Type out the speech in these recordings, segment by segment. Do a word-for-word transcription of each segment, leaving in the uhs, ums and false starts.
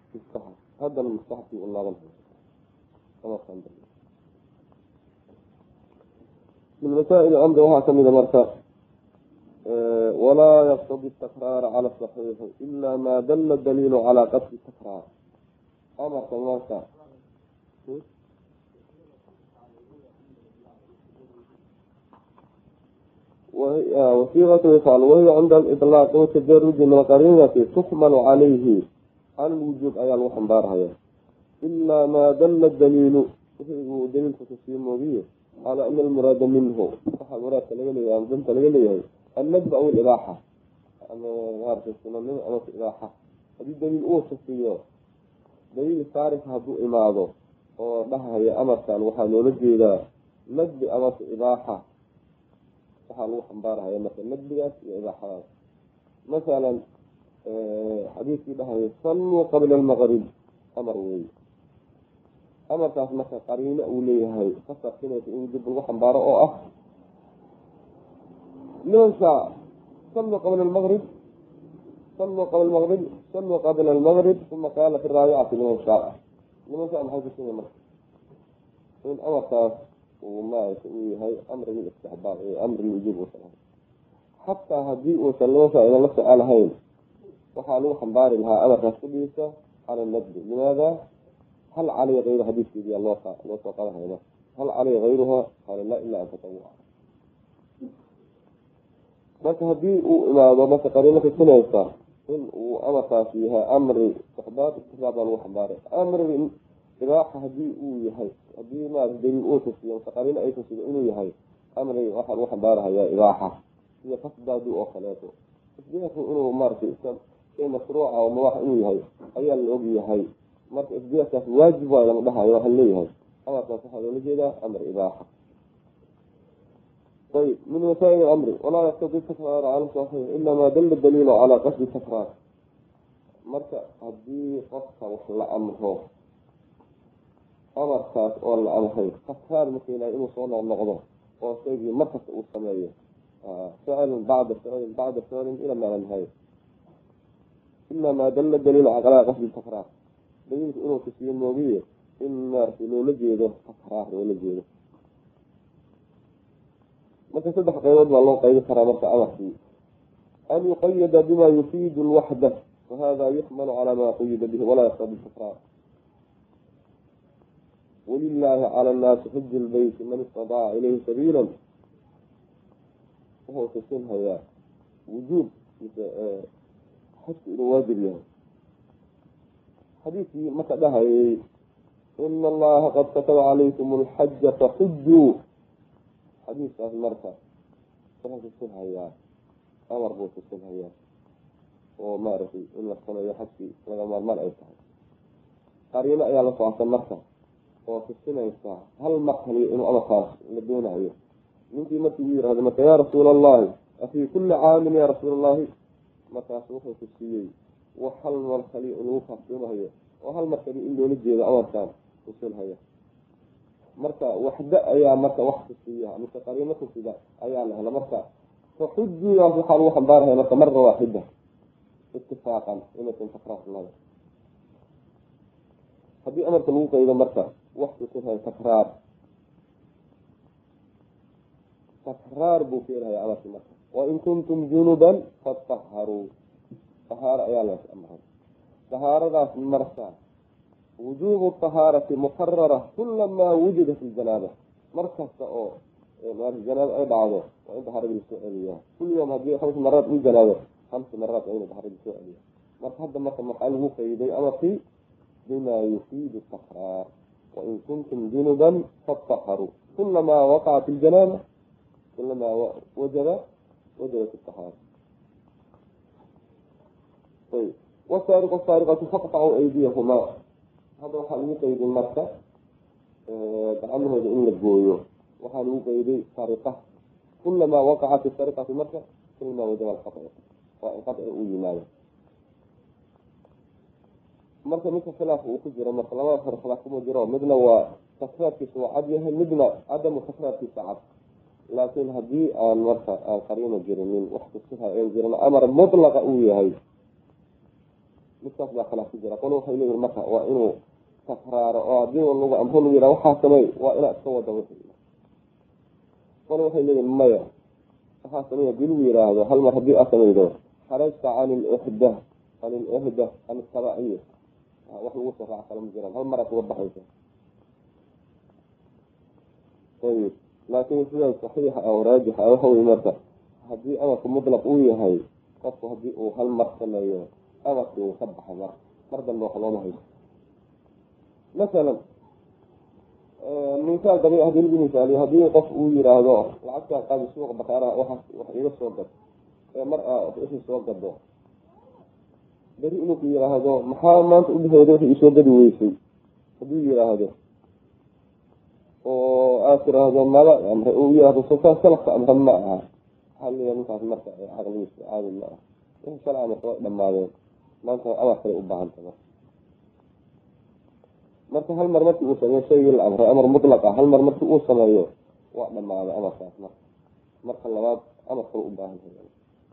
مستحب هذا المستحب في الله غنه كما كان من مسائل الأمر وها كمية مرة أه ولا يقتضي التكرار على الصحيح إلا ما دل الدليل على قصد التكرار أمر كما كان وهي وصيغة يفعل وهي عند الإطلاق وتدرج من قرينة تحمل عليه عن الوجوب أي الوحنبار إلا ما دل الدليل دليل تفسير مبين على أن المراد منه صح المراد تلقى يعني ضمن تلقى الندب أو الإباحة أنا عارف السنة أو الإباحة هذه دليل أوصفيه دليل صارف هذو إماده ولها هي أمر كان وحال نجي إلى ندب أمر إباحة waxaa lagu xambaarahaya marka nadbigaas iyo ibaaxadaas masalan xadiiskii dhahaya salluu qabla almaqrib amar weeye amarkaas marka qariino uu leeyahay ka sarfinaysa in dib lagu xambaaro oo ah liman shaa salluu qabla almaqrib salluu qabla almaqrib salluu qabla almaqrib uma qaala fi raabicati liman shaa liman shaa maxay kusinaya marka in amarkaas وما يسويه أمر الاستحباب أمر الوجوب وسلام حتى هذه وسلوسة إلى نفس الهين وحالو حنبار لها أمر رسوليسة على النبي لماذا؟ هل علي غير حديث دي الله تعالى هنا هل علي غيرها؟ قال لا إلا أن تطوع بس هذه وما بس قرينة في السنة وأمر فيها أمر استحباب استحباب وحنبار أمر إباحة هذه ويهي هذه ما دليل أوتسي وتقارين أي تسي إنه يهي أمري واحد واحد بارها يا إباحة هي فسد دو أخلاته إسديه إنه مرتي شيء مشروع أو مواحد إنه يهي أي الأوجي يهي مرتي إسديه كاس واجب ولا مدها يروح اللي يهي أمر تصح هذول جيدا أمر إباحة طيب من وسائل الأمر ولا يقتضي التكرار على صحيح إلا ما دل الدليل على قصد التكرار مرتي هذه قصة وحلا أمره amarkaas oo la amray qasar markii inuu soo noqdo oo sheegay markas uu sameeyo فعل بعد فعل بعد فعل إلى ما نهاية إلا ما دل الدليل على قصد التكرار دليل إنه كثير موجود إن إنه نجده تكرار ونجده ما تصدق قيود والله قيد كرامة أمره أن يقيد بما يفيد الوحدة وهذا يحمل على ما قيد به ولا يقتضي التكرار ولله على الناس حج البيت من استطاع إليه سبيلا وهو تسنها يا وجوب حج الواجب يعني حديثي مثلها إن الله قد كتب عليكم الحج فحجوا حديث هذه المرة فهو تسنها يا أمر بو تسنها يا وما رفي إن الصلاة يحكي لما المرأة يتحدث قرينا يا لصعة المرة وفسنيسا هل مقهلي إنه أمخاص لدينا هي يمكن ما تغير هذا متى يا رسول الله أفي كل عام يا رسول الله متى سوفه في السيئي وهل مرخلي إنه خاصينه هي وهل مرخلي إنه نجي إذا أمر كان وصل هي مركا وحدة أيا مركا وحد السيئة متقارنة في ذا أيا لها مركا فحجوا يا أخي حلوة حنبارها مركا مرة واحدة اتفاقا إنه تنفقرات الله هذه أمر تلوقع إذا مركا وقت فيها تكرار تكرار بوفيرها يا أمر مركا وإن كنتم جنوبا فاتطهروا طهارة أيالها أمرها طهارة ذات مركا وجوب الطهارة مقررة كلما وجد في الجنابة مركز أو مار الجنابة أي بعضه وإن طهارة بالسؤالية كل يوم هذه خمس مرات من جنابة خمس مرات أين طهارة بالسؤالية مركز هذا مركز محله في يدي أمري بما يفيد التكرار وإن كنتم جنبا فاتطهروا كلما وقعت الجنابة كلما وجد وجدت الطهارة. طيب والسارق والسارقة فاقطعوا أيديهما هذا حال يقيد المركة بأنه يجعلنا الجويو وحال يقيد سارقة كلما وقعت السارقة في المركة كلما وجد الخطأ وانقطع أيديهما marka midka khilaaf uu ku jiro marka laba far khilaaf kuma jiro midna waa tafsiirkiisu waa cad yahay midna cadamu tafsiirkiisu cad laakiin haddii aan marka aan qariino jirinin wax kusoo aan jirin amar mutlaqa uu yahay midkaas baa khilaaf ku jira. qolo waxay leeyihin marka waa inuu takraaro oo haddii lagu amro lagu yidhaha waxaa samey waa inaad iska wada wixii. qolo waxay leeyihin maya, waxaa samey hadii lagu yidhaahdo hal mar haddii aad sameydo xarajta can ilixda can ilixda can isabaciya wax lagu soo raac kala ma jiraan, hal maraad uga baxaysa. ayib laakin sidaas saxiixa oo raajixa waxa wey marka haddii amarku mutlaq uu yahay qofku haddii uu hal mar sameeyo amarkii uu ka baxay mar mar dambe wax looma hayso. masalan misaal dabi hadii lagu misaaliyo haddii qof uu yiraahdo lacagtaa qaadi suuqa bakaaraha waxaas wax iga soo gad ee mar a wixii soo gado beri inuu ku yiraahdo maxaa maanta udhexeeda wixii isoo gadi weysay hadduu yiraahdo oo aad tiraahdo mala amre uu yiraahdo sokaa salafka amre ma aha haliya ninkaas marka caqligiisa caadi ma aha wixii shala amarka way dhamaadeen maanta amar kale u baahanta marka marka hal mar markii uu sameeyo shaygii la amray amar mutlaqa hal mar markii uu sameeyo waa dhamaaday amarkaas marka marka labaad amar kale u baahan yahay.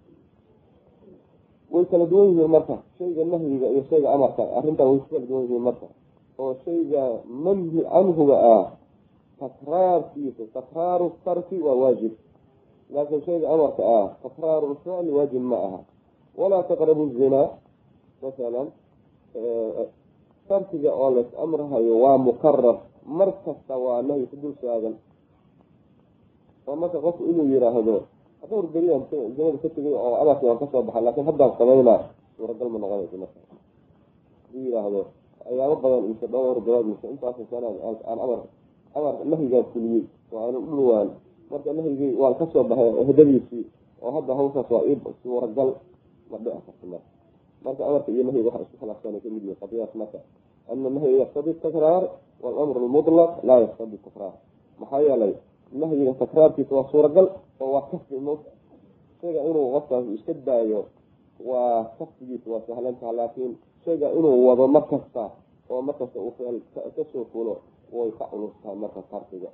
way kala duwan yihiin marka shayga nahyiga iyo shayga amarka arrintan way kala duwan yihiin marka oo shayga manhi canhuga ah takraarkiisa takraaru tarki waa waajib, laakin shayga amarka ah takraaru lficli waajib ma aha. walaa taqrabu zinaa masalan tarkiga oo las amrahayo waa mukarar mar kasta waa nahyi ku dul saagan oo marka qofku inuu yiraahdo dhowr beriyan zinada ka tegay oo amarkii waan kasoo baxay laakin haddaan sameynaa suuragal ma noqonayso marka haduu yiraahdo ayaabo badan mise dhowr bilood mise intaas sana aan amar amar nahyigaas fuliyey oo aanu dhulwaan marka nahyigii waan kasoo baxay ehdadiisii oo hadda hawshaas waa ii suuragal ma dhici karto marka marka amarka iyo nahyiga waxa isku khilaafsan kamid yihiin qadiyaas marka ana nahyi yaqtadi takraar walamru lmutlaq laa yaqtadi takraar. maxaa yeelay nahyiga takraarkiisa waa suuragal oo waa kafi mo shayga inuu qofkaas iska daayo waa kafigiisa waa sahlantaha, laakin shayga inuu wado mar kasta oo mar kasta uu ficil kasoo fulo way ka culustahay marka tarkiga.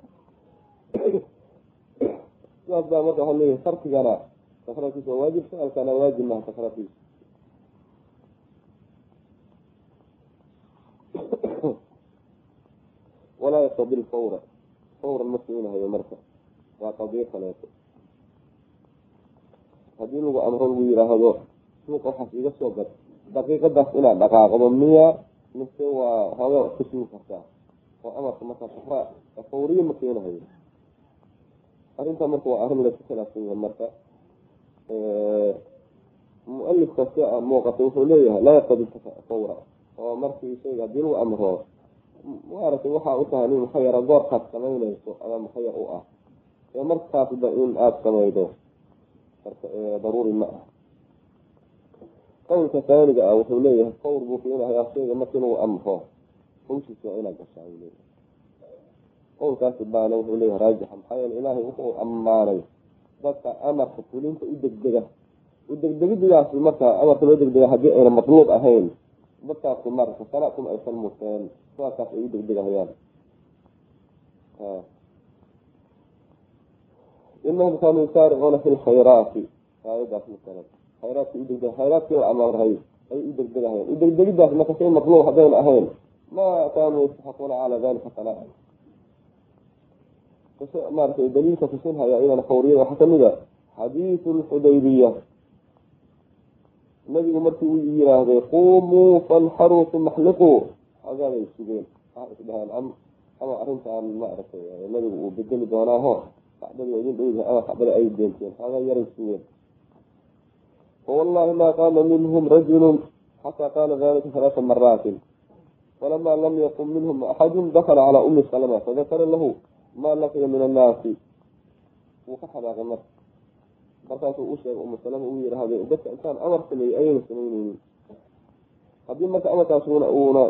sidaas baa marka waxaa leeyahay tarkigana takraarkiisa waa waajib, ficilkana waajib maha takraarkiisa. walaa yaqtadi lfawra fawran ma siinahayo marka waa qadiyo kaleeto. haddii lagu amro lagu yiraahdo suuqa waxaas iga soo gad daqiiqadaas inaad dhaqaaqdo miya mise waa hooga ka sugi kartaa oo amarka markaa takraa fawriye ma keenahayo. arrintaa marka waa arrin laysku khilaafsan yahay marka mualifka si muuqata wuxuu leeyahay laa yaqtadi fawra oo markii shayga haddii lagu amro maaragtay waxaa u tahay nin mukhayara goorkaad samaynayso ama mukhayar u ah ee markaasba in aada samaydo marka daruuri ma ah. qowlka taaniga ah wuxuu leeyahay fawr buu keenahayaa shayga marka inuu amro hawshiisa waa inaad gashaa uu leeyahay. qowlkaasi baana wuxuu leeyahay raajixa maxaa yeele ilaahay wuxuu ammaanay dadka amarka fulinta u degdega u degdegidaasi marka amarka loo degdega haddii ayna matluub ahayn dadkaasi marka salaakum aysan muteen saakaas ay u degdegahayaan. inahum kaanuu yusaaricuuna fi lkhayraati aayadaas masalan khayraadki udegdeg khayraadkii la amray ay u degdegahayaan u degdegidaas marka shay matluub haddayna ahayn ma kaanuu yastaxiquuna calaa dalika salaa maaragtay daliilka kusinhaya iyadana fawriyada waxaa kamid a xadiisu lxudaybiya nabigu markii uu yiraahday qumuu fanxaruu uma xliquu agaabay sugeen waxay isdhaheen ama arrintaan maaragtay nabigu uu bedeli doonaaho kacbadii idin dhowdahay ama kacbada ay deenteen agaa yaray sugeen. fawallahi ma qaama minhum rajulun xataa qaala dalika halaata maraatin falama lam yaqum minhum axadun dakala calaa umi salama fadakara lahu ma laqiya min annaasi wuu ka xanaaqay marka markaasuu u sheegay umu salama uu yirahday dadka intaan amar sameeyey ayayna samayneynin. haddii marka amarkaas una uuna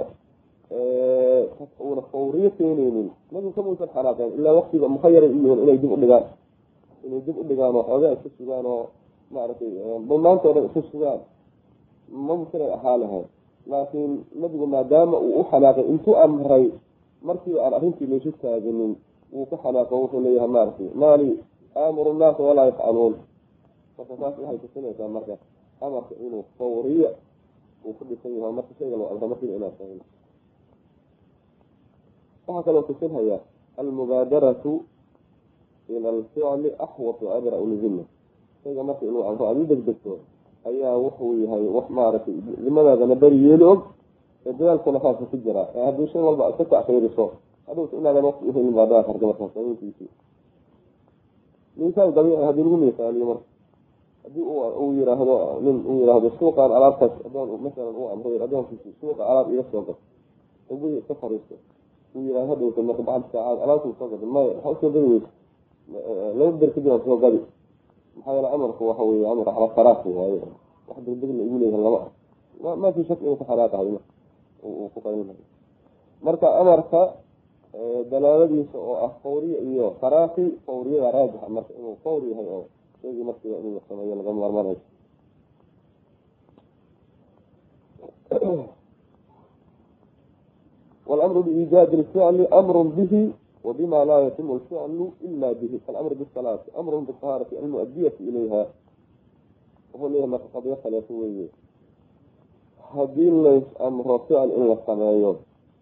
uuna fawriyo keeneynin nabigu kamuusan xanaaqeen ilaa waqtiga mukhayara uyihiin inay dib udhigaan inay dib udhigaan oo xoogaa iska sugaan oo maaragtay damaantoo dhan iska sugaan mumkinay ahaa lahayd. laakiin nabigu maadaama uu u xanaaqay intuu amray markii aan arrintii laysu taaginin wuu ka xanaaqo wuxuu leeyahay maaragtay maali aamuru nnaasa walaa yafcaluun marka taas waxay tusinaysaa marka amarka inuu fawriyo uu ku dhisan yahay marka shayga loo amro markiiba inaad sameyn. waxaa kaloo tusinhaya almubaadaratu ila alficli axwatu abra ulzima, shayga marka inuu amro aad u degdegto ayaa wuxuu yahay wax maaragtay dimadaadana beri yeeli og ee dadaalkuna khaasa ku jira. ee haddii shay walba iska tacfiiriso hadhowta inaadan waqti uhelin baa dhici karta markaa samayntiisii. misaal dabiici haddii lagu misaaliyo marka haddii uu yiraahdo nin uu yiraahdo suuqaan alaabtaas adoon masalan uu amro adoonkiisi suuqa alaab iga soo gad ugu iska fariisto uu yiraahdo hadhowta marka bacd saacaad alaabtuu soo gada may waxa usoo gadi weysa laba ber kadib aan soo gadi. maxaa yeele amarku waxa weye amar ala faraasi waaye wax degdegna igu leeyahay lama ah ma fi shak inuu ku xalaaqahay uu ku qaybinayo. marka amarka dalaaladiisa oo ah fawriya iyo faraaqi, fawriyada raajixa marka inuu fawr yahay oo shaygii markiiba inuu sameeyo laga maarmaanayo. والأمر بإيجاد الفعل أمر به وبما لا يتم الفعل إلا به، فالأمر بالصلاة أمر بالطهارة المؤدية إليها، وهو ليه ما قضية ثلاثوية. هذه ليس أمر فعل إلا السمايون،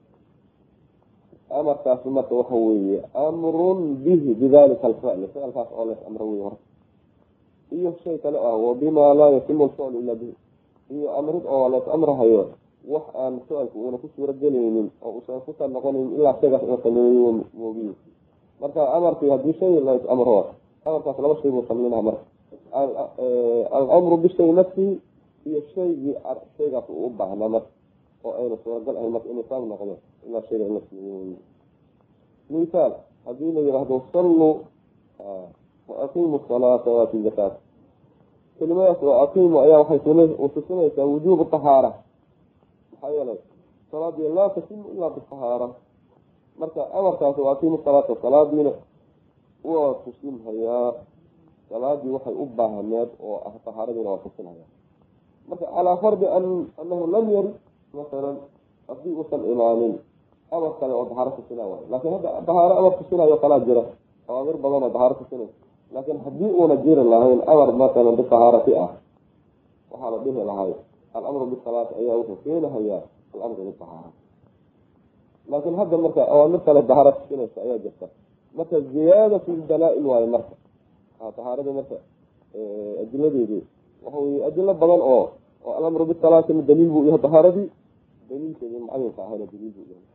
أمر تاسمة وحوية أمر به بذلك الفعل، فعل خاص أوليس أمروي إيه شيء تلقى وبما لا يتم الفعل إلا به، إيه أمر أوليس أمرها يوم wax aan su-aalku uuna ku suura gelaynin oo usan ku noqonayn ilaa shaygaas inuu sameeyo moogiye. marka amarkii haddii shay la amro amarkaas laba shay buu sameynaa marka alamru bishay nafsi iyo shaygii shaygaas uu u baahnaa marka oo ayna suuragal ahayn marka inuu saam noqdo ilaa shayga in la sameeyo. misaal haddii la yidhaahdo sallu wa aqiimu salaata waati zakaat, kelimadaas wa aqiimu ayaa waxay tusinaysaa wujuubu tahaara. maxaa yeelay salaadii laa tasimu ilaa bitahaara, marka amarkaas waa aqiimu salaata salaadiina waa tusinhayaa salaadii waxay u baahneed oo ah tahaaradiina waa tusinhayaa. marka calaa fardi an anahu lam yarid masalan haddii uusan imaanin amar kale oo dahaaro tusinaa waayo, laakiin hadda dahaaro amar tusinayo kalaa jira awaamir badan oo dahaaro tusinay, laakiin haddii uuna jiri lahayn amar masalan bitahaarati ah waxaa la dhihi lahay alamru bisalaat ayaa wuxuu keenahayaa alamru bidahaara. laakiin hadda marka awaamir kale dahaara tusinaysa ayaa jirta, marka ziyaada fi dalaa-il waayo marka dahaarada marka adiladeedii waxa weye adilo badan oo oo alamru bisalaatna daliil buu yahay dahaaradii daliilkeedi mucayinka ahayna daliil buu yahay.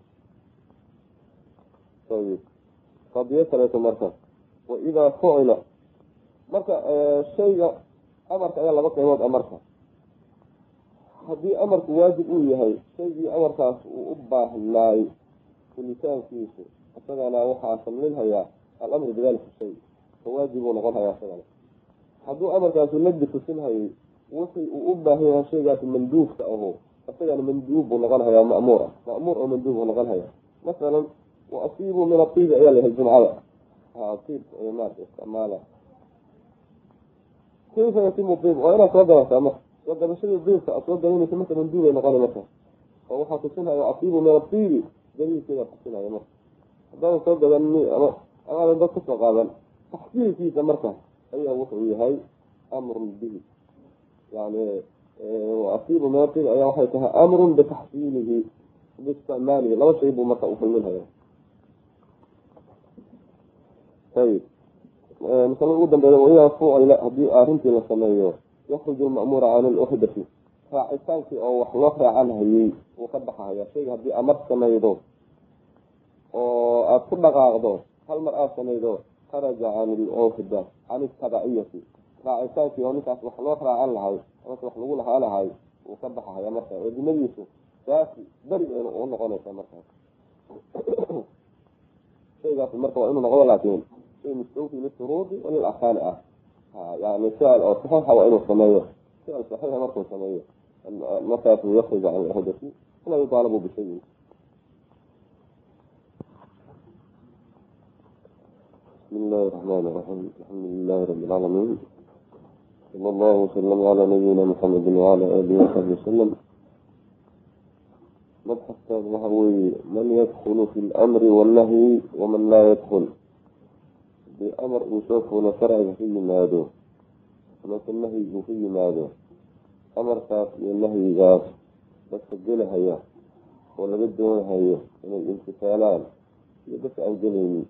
ayib qadiyo kaleeto marka waidaa fucila marka shayga amarka ayaa laba qaybood a marka haddii amarku waajib uu yahay shaygii amarkaas uu u baahnaay fulitaankiisu isagana waxaa samlinhayaa alamru bidalika shay ka waajib uu noqon hayaa isagana. hadduu amarkaasu nadbi tusinhayay wixii uu u baahan yahay shaygaas manduubka aho isagana manduub buu noqon hayaa ma'muur ah ma'muur oo manduub buu noqon hayaa. masalan wa asiibuu min atiibi ayaa layahay jumcada atiib maarka isticmaala kayfa yatimu tiib waa inaad soo gabataa marka soo gabashadii diibka aad soo gabanaysa marka manduubay noqona marka oo waxaa tusinaya asiibu min atiibi daliilkeeda tusinaya marka haddaadan soo gabanni ama amaadan dad kasoo qaadan taxsiilkiisa marka ayaa wuxuu yahay amrun bihi yani asiibu min atiibi ayaa waxay tahay amrun bitaxsiilihi biisticmaalihi laba shay buu marka u kulminhaya. ayib masala ugu dambeeya waidaa fucila haddii arrintii la sameeyo yakruju lma'muura can luxdati, raacitaankii oo wax loo raacan hayey wuu ka baxahaya. shayga haddii amar samaydo oo aada ku dhaqaaqdo hal mar aada samaydo kharaja can luxda can itabaciyati, raacitaankii oo ninkaas wax loo raacan lahay amase wax lagu lahaa lahay wuu ka baxahaya marka wadimadiisu saasi beri ayna u noqonaysa markaas. shaygaas marka waa inuu noqdo laakiin shay mustawfi lishuruudi walilakaani ah يعني فعل أو صحيح أو إنه سميه فعل صحيح مركو سميه متى يخرج عن الحدث فلا يطالب بشيء. بسم الله الرحمن الرحيم الحمد لله رب العالمين صلى الله وسلم على نبينا محمد وعلى آله وصحبه وسلم. مبحث وهوي من يدخل في الأمر والنهي ومن لا يدخل بأمر وسوف ونفرع في ماذا ولكن نهي في ماذا amarkaas iyo nahyigaas dadka gelahaya oo laga doonahayo inay imtisaalaan iyo dadka aan gelaynin.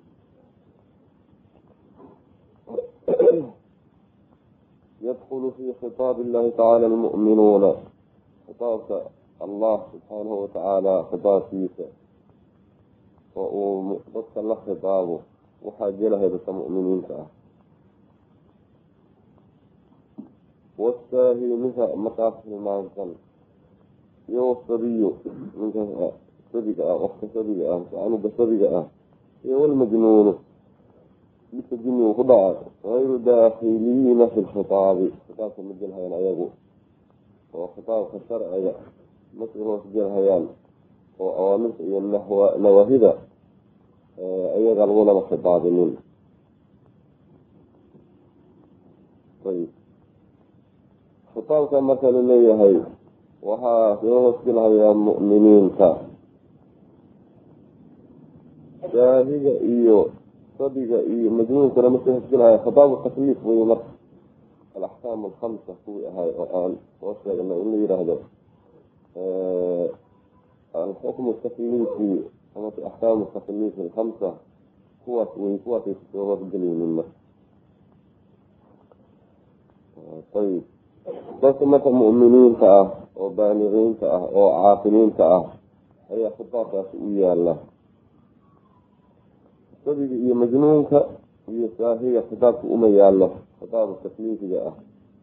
yadkulu fi khitaab illahi tacaala almu'minuuna, khitaabka allah subxaanahu watacaala khitaabkiisa oo uu dadka la khitaabo waxaa gelahaya dadka mu'miniinta ah. wasaahi ninka markaas hilmaansan iyo wasabiyu ninka sabiga ah qofka sabiga ah anuga sabiga ah iyo walmajnuunu midka jinnigu ku dhaca gayru daakhiliina fi lkhitaabi, khitaabka ma gelhayaan ayagu oo khitaabka sharciga masga hoos gelhayaan oo awaamirta iyo nawaahida ayaga lagulama khitaabinin. ayb khitaabka marka laleeyahay waxaa soo hoos gelhayaa mu'miniinta, shaahiga iyo sabiga iyo majnuunkana marka hoos gelhaya khitaabu takliif wey. marka alaxkaam alkhamsa kuwii ahay oo aan soo sheegna in la yihaahdo alxukmu takliifi ama axkaamu takliifi alkhamsa kuwaas wey kuwaasay soo hoos gelaynin marka. ayb dadka marka mu'miniinta ah oo baaliqiinta ah oo caaqiliinta ah ayaa khitaabkaasi u yaala. sabiga iyo majnuunka iyo saahiga khitaabka uma yaalo, khitaab takliifiga ah.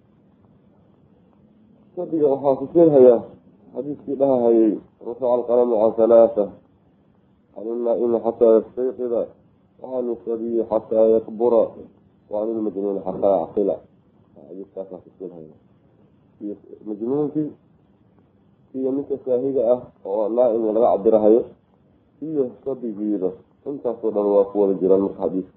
sabiga waxaa ku sheeghayaa xadiiskii dhahahayay rufaca alqalamu can halaata can ilnaa-imi xataa yastayqida wacan isabiyi xataa yakbura wacan ilmajnuuni xataa yacqila. xadiiskaasaa ku sheeghaya iyo majnuunkii iyo ninka saahiga ah oo naa-im laga cabirahayo iyo sabigiida intaasoo dhan waa ku wada jiraan marka xadiiska.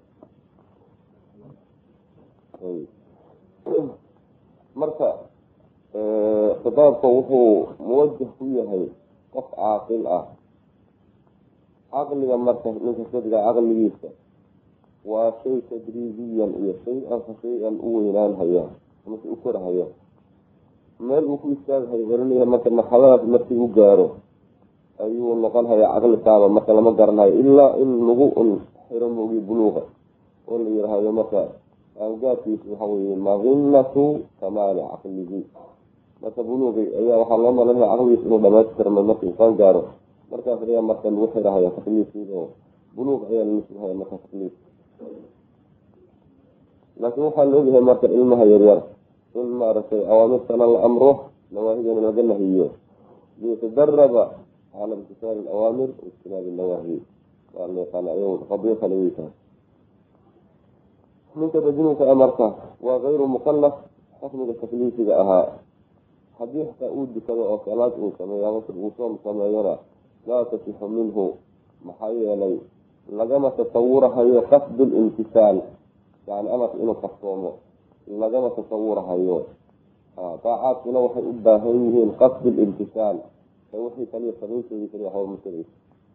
marka khitaabka wuxuu muwajah ku yahay qof caaqil ah. caqliga marka ninka sabiga caqligiisa waa shay tadriibiyan iyo shay-an fa shay-an u weynaan haya marka u korhaya meel uu ku istaaghayo garanaya marka marxaladaas markii u gaaro ayuu noqon hayaa caqli kaaba marka lama garanayo ilaa in lagu un xiro moogi buluuqa oo la yirahdo marka aangaadkiisa waxa weye madinatu kamaali caqlihi. marka buluuqi ayaa waxaa loo malanaya caqligiisa inuu dhamaystirma marka insaan gaaro markaas ayaa marka lagu xirahaya takliifkiisa oo buluuq ayaa lanisihaya marka takliif. laakiin waxaa la ogyahay marka ilmaha yaryar in maaragtay awaamirtana la amro nawaahidana laga nahiyo liyatadaraba cala imtisaali alawaamir waijtinaabi nawaahi waa la yaqaana ayagu qadiyo kale wey tahay. ninka majnuunka a marka waa gayru mukalaf xukmiga takliifiga ahaa. haddii xataa uu dukado oo salaad uu sameeyo ama uu soom sameeyona laa tasixu minhu maxaa yeelay lagama tasawurahayo qasdu lintisaal, yani amarka inuu qarsoomo lagama tasawurahayo. daacaadkuna waxay u baahan yihiin qasdu lintisaal ee wixii kaliya samaynteedii kaliya waxba masalaysa.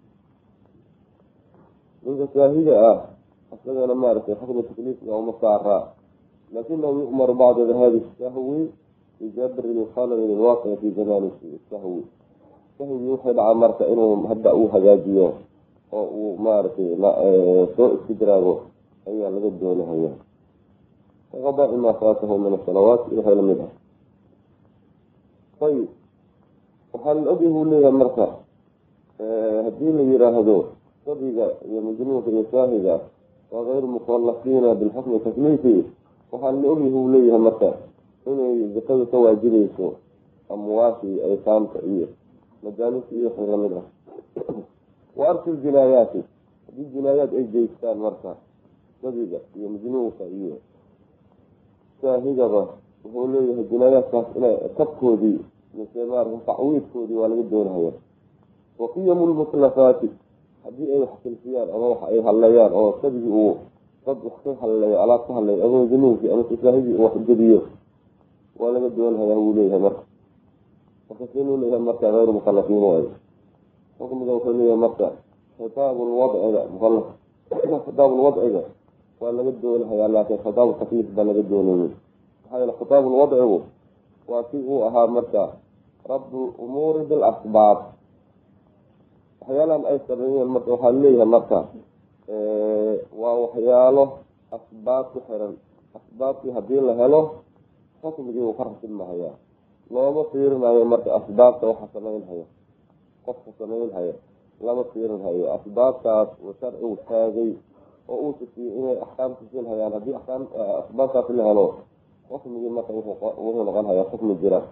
ninka saahiga ah isagana maaragtay xukmi takliifka uma saaraa, laakinahu yu'maru bacda dahabi sahwi bijabri lkhalali lilwaaqici fi zamani sahwi. sahwigii waxay dhacaa marka inuu hadda uu hagaajiyo oo uu maaragtay soo istidraago ayaa laga doonahaya. kaqadaai maa faatahu min asalawaat iyo waxay lamid ah. ayib waxaa la ogyahay uu leeyahay marka haddii la yiraahdo sabiga iyo majnuunka iyo saahiga waa gayru mukalafiina bilxukmi takliifi, waxaa la ogyahay uu leeyahay marka inay zakada ka waajibayso amwaashii aytaamta iyo majaalista iyo waxay lamid ah. wa arki ljinaayaati haddii jinaayaad ay geystaan marka sabiga iyo majnuunka iyo saahigaba wuxuu leeyahay jinaayaadkaas inay kabkoodii mise maarata tacwiidkoodii waa laga doonahaya. wa qiyamu lmutlafaati haddii ay wax silfiyaan ama wax ay halleeyaan oo sabigii uu dad wax ka halleeyo alaab ka halleeyo ama majnuunkii ama saahigii uu wax gediyo waa laga doonahaya wuu leeyahay marka. marka sinuu leeyahay marka gayru mukalafiin waay. xukmiga wuxuu leeyahay marka khitaabu lwadciga mukalaf khitaabu lwadciga waa laga doonahaya laakiin khitaabu takliif baa laga doonayay. maxaa yeele khitaabu lwadcigu waa kii uu ahaa marka rabbu umuuri bilasbaab waxyaalahan ay sameeyeen marka waxaa leeyahay marka waa waxyaalo asbaab ku xiran asbaabtii haddii la helo xukmigii uu ka rasidmahayaa looma fiirinayo marka asbaabta waxa samaynhaya qofka samaynhaya lama fiirinhayo asbaabtaas uu sharcigu taagay oo uu tusiyey inay axkaam tusinhayaan haddii axkaam asbaabtaas la helo xukmigii marka wuxuu noqon hayaa xukmi jira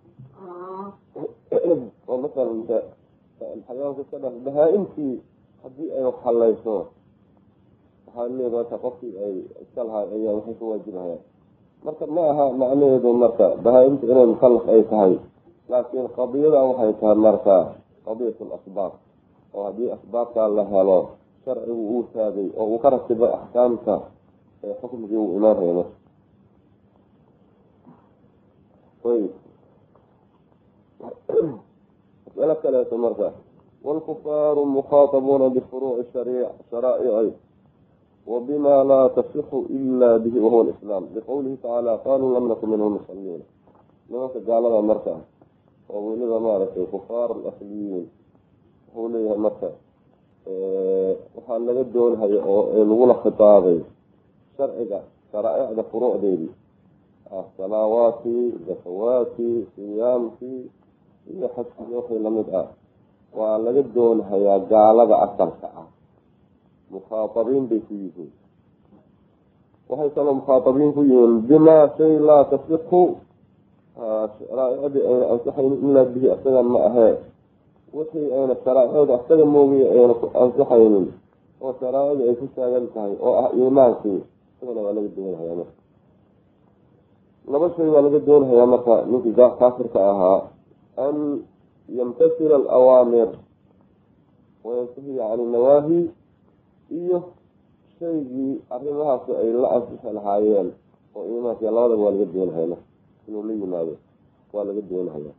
oo masalan xayawaanka iska dhaf bahaa-imtii haddii ay wax hallayso waxaa leeya marka qofkii ay iska lahaa ayaa waxay ku waajibahayaan marka ma aha macnaheedu marka bahaa-imta inay mukallaf ay tahay laakiin qadiyada waxay tahay marka qadiyat lasbaab oo haddii asbaabtaa la helo sharcigu uu taagay oo uu ka rasibo axkaamta ee xukmigii uu imaanhayo marka ayb mas'alo kaleeto marka waalkufaaru mukhaatabuuna bifuruuci sharaa'ici wabima laa tasixu ila bihi wahuwa alislaam liqowlihi tacaala qaaluu lam nakun minhum musaliin nimanka gaalada marka oo weliba maaragtay kufaar alasliyiin wuxuu leeyahay marka waxaa laga doonhaya oo lagula khitaabay sharciga sharaaicda furuucdeedii salaawaadkii zakawaadkii siyaamkii iyo xajkii wixii lamid ah waa laga doonhayaa gaalada asalka ah mukhaatabiin bay ku yihiin waxay kaloo mukhaatabiin ku yihiin bimaa shay laa tasixu sharaaicdii ayna ansaxaynin ilaa bihi isagan ma ahee wixii ayna sharaaicda isaga moogiya ayna ku ansaxaynin oo sharaa'icdii ay ku taagan tahay oo ah iimaankii isagana waa laga doonhayaa marka laba shay waa laga doonhayaa marka ninkii kaafirka ahaa an yamtasila alawaamir wayantahiya can inawaahi iyo shaygii arrimahaas ay la ansixi lahaayeen oo iimaanki labadaba waa laga doonahaya marka inuu la yimaado waa laga doonahaya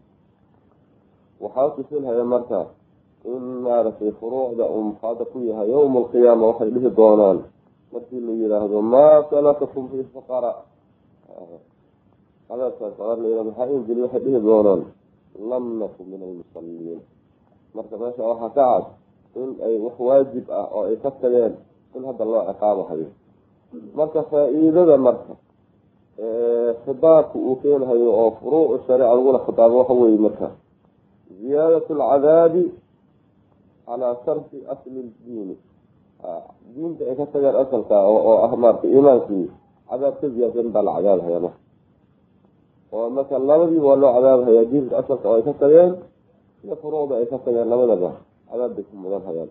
waxaa tusinhaya marka in maaragtay furuucda uu muxaada ku yahay yowma alqiyaama waxay dhihi doonaan markii la yidhaahdo maa salakakum fi saqara cadaabkaas qaar la yihahdo maxaa ingeli waxay dhihi doonaan lam nakun min almusaliin marka meesha waxaa ka cad in ay wax waajib ah oo ay ka tageen in hadda loo ciqaabahayo marka faa-iidada marka khitaabka uu keenahayo oo furuucu shariica lagula khitaabo waxa weeye marka ziyaadat alcadaabi calaa sharfi asli diini diinta ay ka tageen asalka oo ah marka iimaankii cadaab ka ziyaadsan baa la cadaabhaya marka oo marka labadiiba waa loo cadaabhaya diinta asalka oo ay ka tageen iyo furuucda ay ka tageen labadaba cadaab bay ku mudan hayaan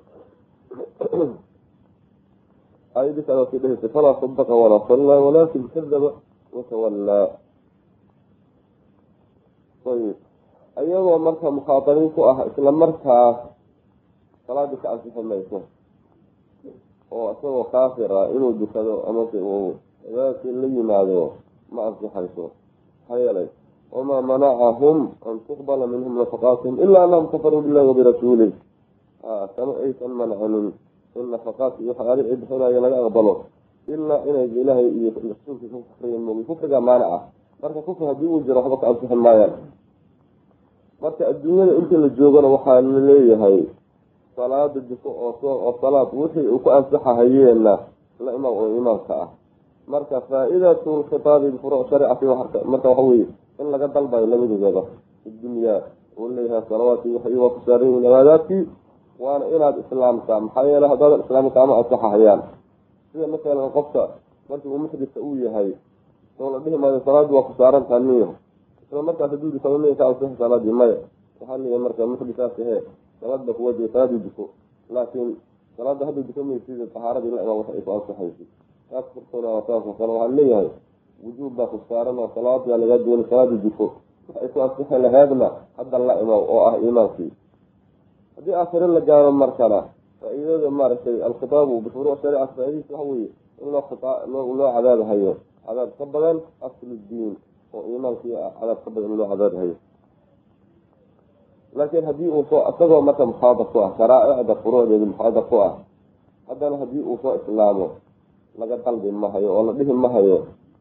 ayadii kale ki dhehaysa falaa sadaqa walaa sallaa walaakin kadaba watawallaa ayib iyagoo marka mukhaatabiin ku ah isla markaas salaadii ka ansixi mayso oo isagoo kaafir ah inuu dukado amase uu cibaadadkii la yimaado ma ansixayso maxaa yeelay wamaa manacahum an tuqbala minhum nafaqaatihim ilaa anahum kafaruu billahi wabirasuulih kama aysan mancanin in nafaqaadki waxaali ay bixinaya laga aqbalo ilaa inay ilaahay iyo rasuulkiisa ku kufriya moogi kufriga maanic ah marka kufri haddii uu jiro waxba ka ansixi maayaan marka adduunyada inta la joogana waxaa la leeyahay salaada diko oo oo salaad wixii uu ku ansaxahayeenna la imaam oo imaamka ah marka faa-idatu lkhitaabi bifuruuc shariicati marka waxa weeye in laga dalbayo labadooda addunya uu leeyahay salawaadkii waxay waa ku saaran yihiin cibaadaadkii waana inaad islaamtaa maxaa yeelay haddaadan islaamka ama ansaxahayaan sida masalan qofka markii uu muxdika uu yahay soo la dhihi maayo salaadii waa ku saarantaha niyo isla markaas hadduu dikado niya ka ansixi salaadii maya waxaa leeyahay marka muxdikaas ahee salaad ba kuwajiya salaadii diko laakiin salaada hadda diko maysid tahaaradii la imaa wax ay ku ansaxaysid taas furtona waa saas oo kale waxaa leeyahay wujuub baa ku saaran oo salaadyaa lagaa dooni salaadii diko wax ay ku ansixi laheedna hadda la imaw oo ah iimaankii haddii aakhire la gaaro markana faa-iidada maaragtay alkhitaabu bifuruuc shariica faa-idadiisa waxa weeye in loo khitaa loo loo cadaabahayo cadaab ka badan asludiin oo iimaankii cadaab ka badan in loo cadaabahayo laakiin haddii uu soo isagoo marka muxaadar ku ah sharaaicda furuucdeeda muxaadar ku ah haddana haddii uu soo islaamo laga dalbi mahayo oo la dhihi mahayo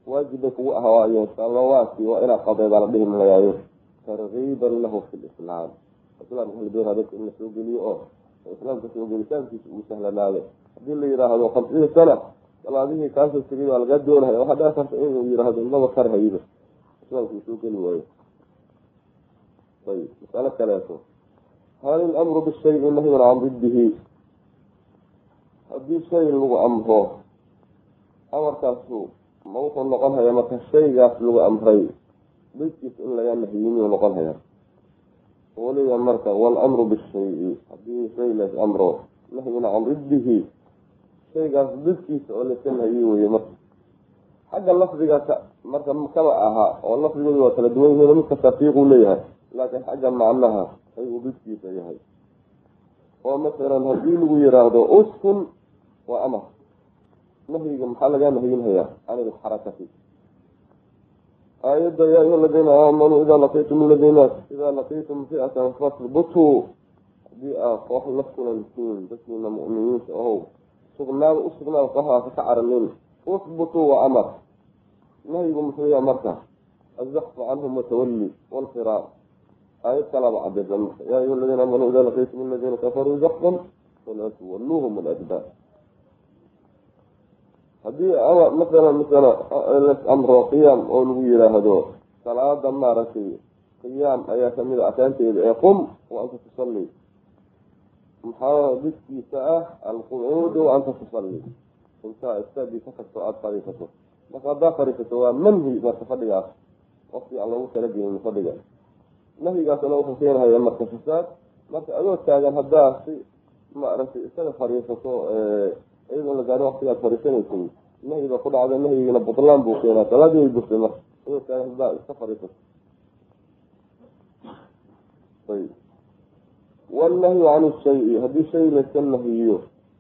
waajibay kugu ahawaayo salawaadkii waa inaad qadeeda la dhihi maayo targiiban lahu fi lislaam islaamka la doonaa dadka in la soo geliyo oo islaamka soo gelitaankiisa uu sahlanaado haddii la yidhaahdo khamsiin sana salaadihii kaasoo tegay waa laga doonaya waxaa dhici karta inuu yidhaahdo maba karhayba islaamka uu soo geli waayo. ayb masalo kaleeto hal ilamru bishayi nahyun can diddihi haddii shay lagu amro amarkaasu ma wuxuu noqon hayaa marka shaygaas lagu amray didkiisa in laga nahyimiyuu noqon hayaa weliba marka walamru bishayi haddii shay lays amro nahyun can diddihi shaygaas didkiisa oo layska nahyi weye marka xagga lafdiga marka kama aha oo lafdigooda waa kala duwan yihiin midka tafiiquu leeyahay laakiin xagga macnaha ay uu didkiisa yahay oo masalan haddii lagu yiraahdo uskun waa amar nahyiga maxaa lagaa nahyinhayaa can ilxarakati aayadda yaa ayuha aladiina aamanuu idaa laqiitum ladiina idaa laqiitum fi'atan fasbutuu haddii aad koox la kulantiin dadkiina mu'miniinta ohow sugnaada u sugnaada kooxdaasa ka caranin usbutuu waa amar nahyigu muxuu yaha marka azzaxfu canhum watawalli walfiraaq aayad kalaba cadeeda marka yaa ayuha aladiina aamanuu idaa laqiitum aladiina kafaruu zafan falaa tuwalluuhum aladbaar haddii ama masalan masala las amro qiyaam oo lagu yidhaahdo salaada maaragtay qiyaam ayaa kamid a arkaanteeda ee qum wa anta tusalli maxaa didkiisa ah alqucuudu wa anta tusalli intaa istaadii ka tagto aada fadhiisato marka haddaa fadhiisato waa manhi marka fadhigaas waqti aan loogu talagelin fadhiga nahyigaasna wuxuu keenhaya marka fasaad marka adoo taagan haddaa si maaragtay isaga fadhiisato iyadoo la gaaro waqtigaad fadhiisanaysin nahyiga ku dhacda nahyigina butlaan buu keenaa salaadii way burtay marka adoo taagan haddaa iska fadhiisato. ayb wannahyu can shayi haddii shay layska nahyiyo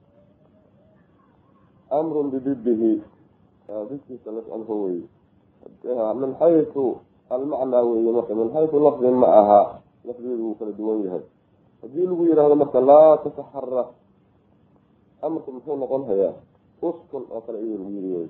amrun bididdihi didkiisa las amro weye min xaysu almacnaa weye marka min xaysu lafdi ma aha lafdigeedu wuu kala duwan yahay haddii lagu yidhaahdo marka laa tataxarak amarku muxuu noqon hayaa uskun oo kale iyuu lagu yiri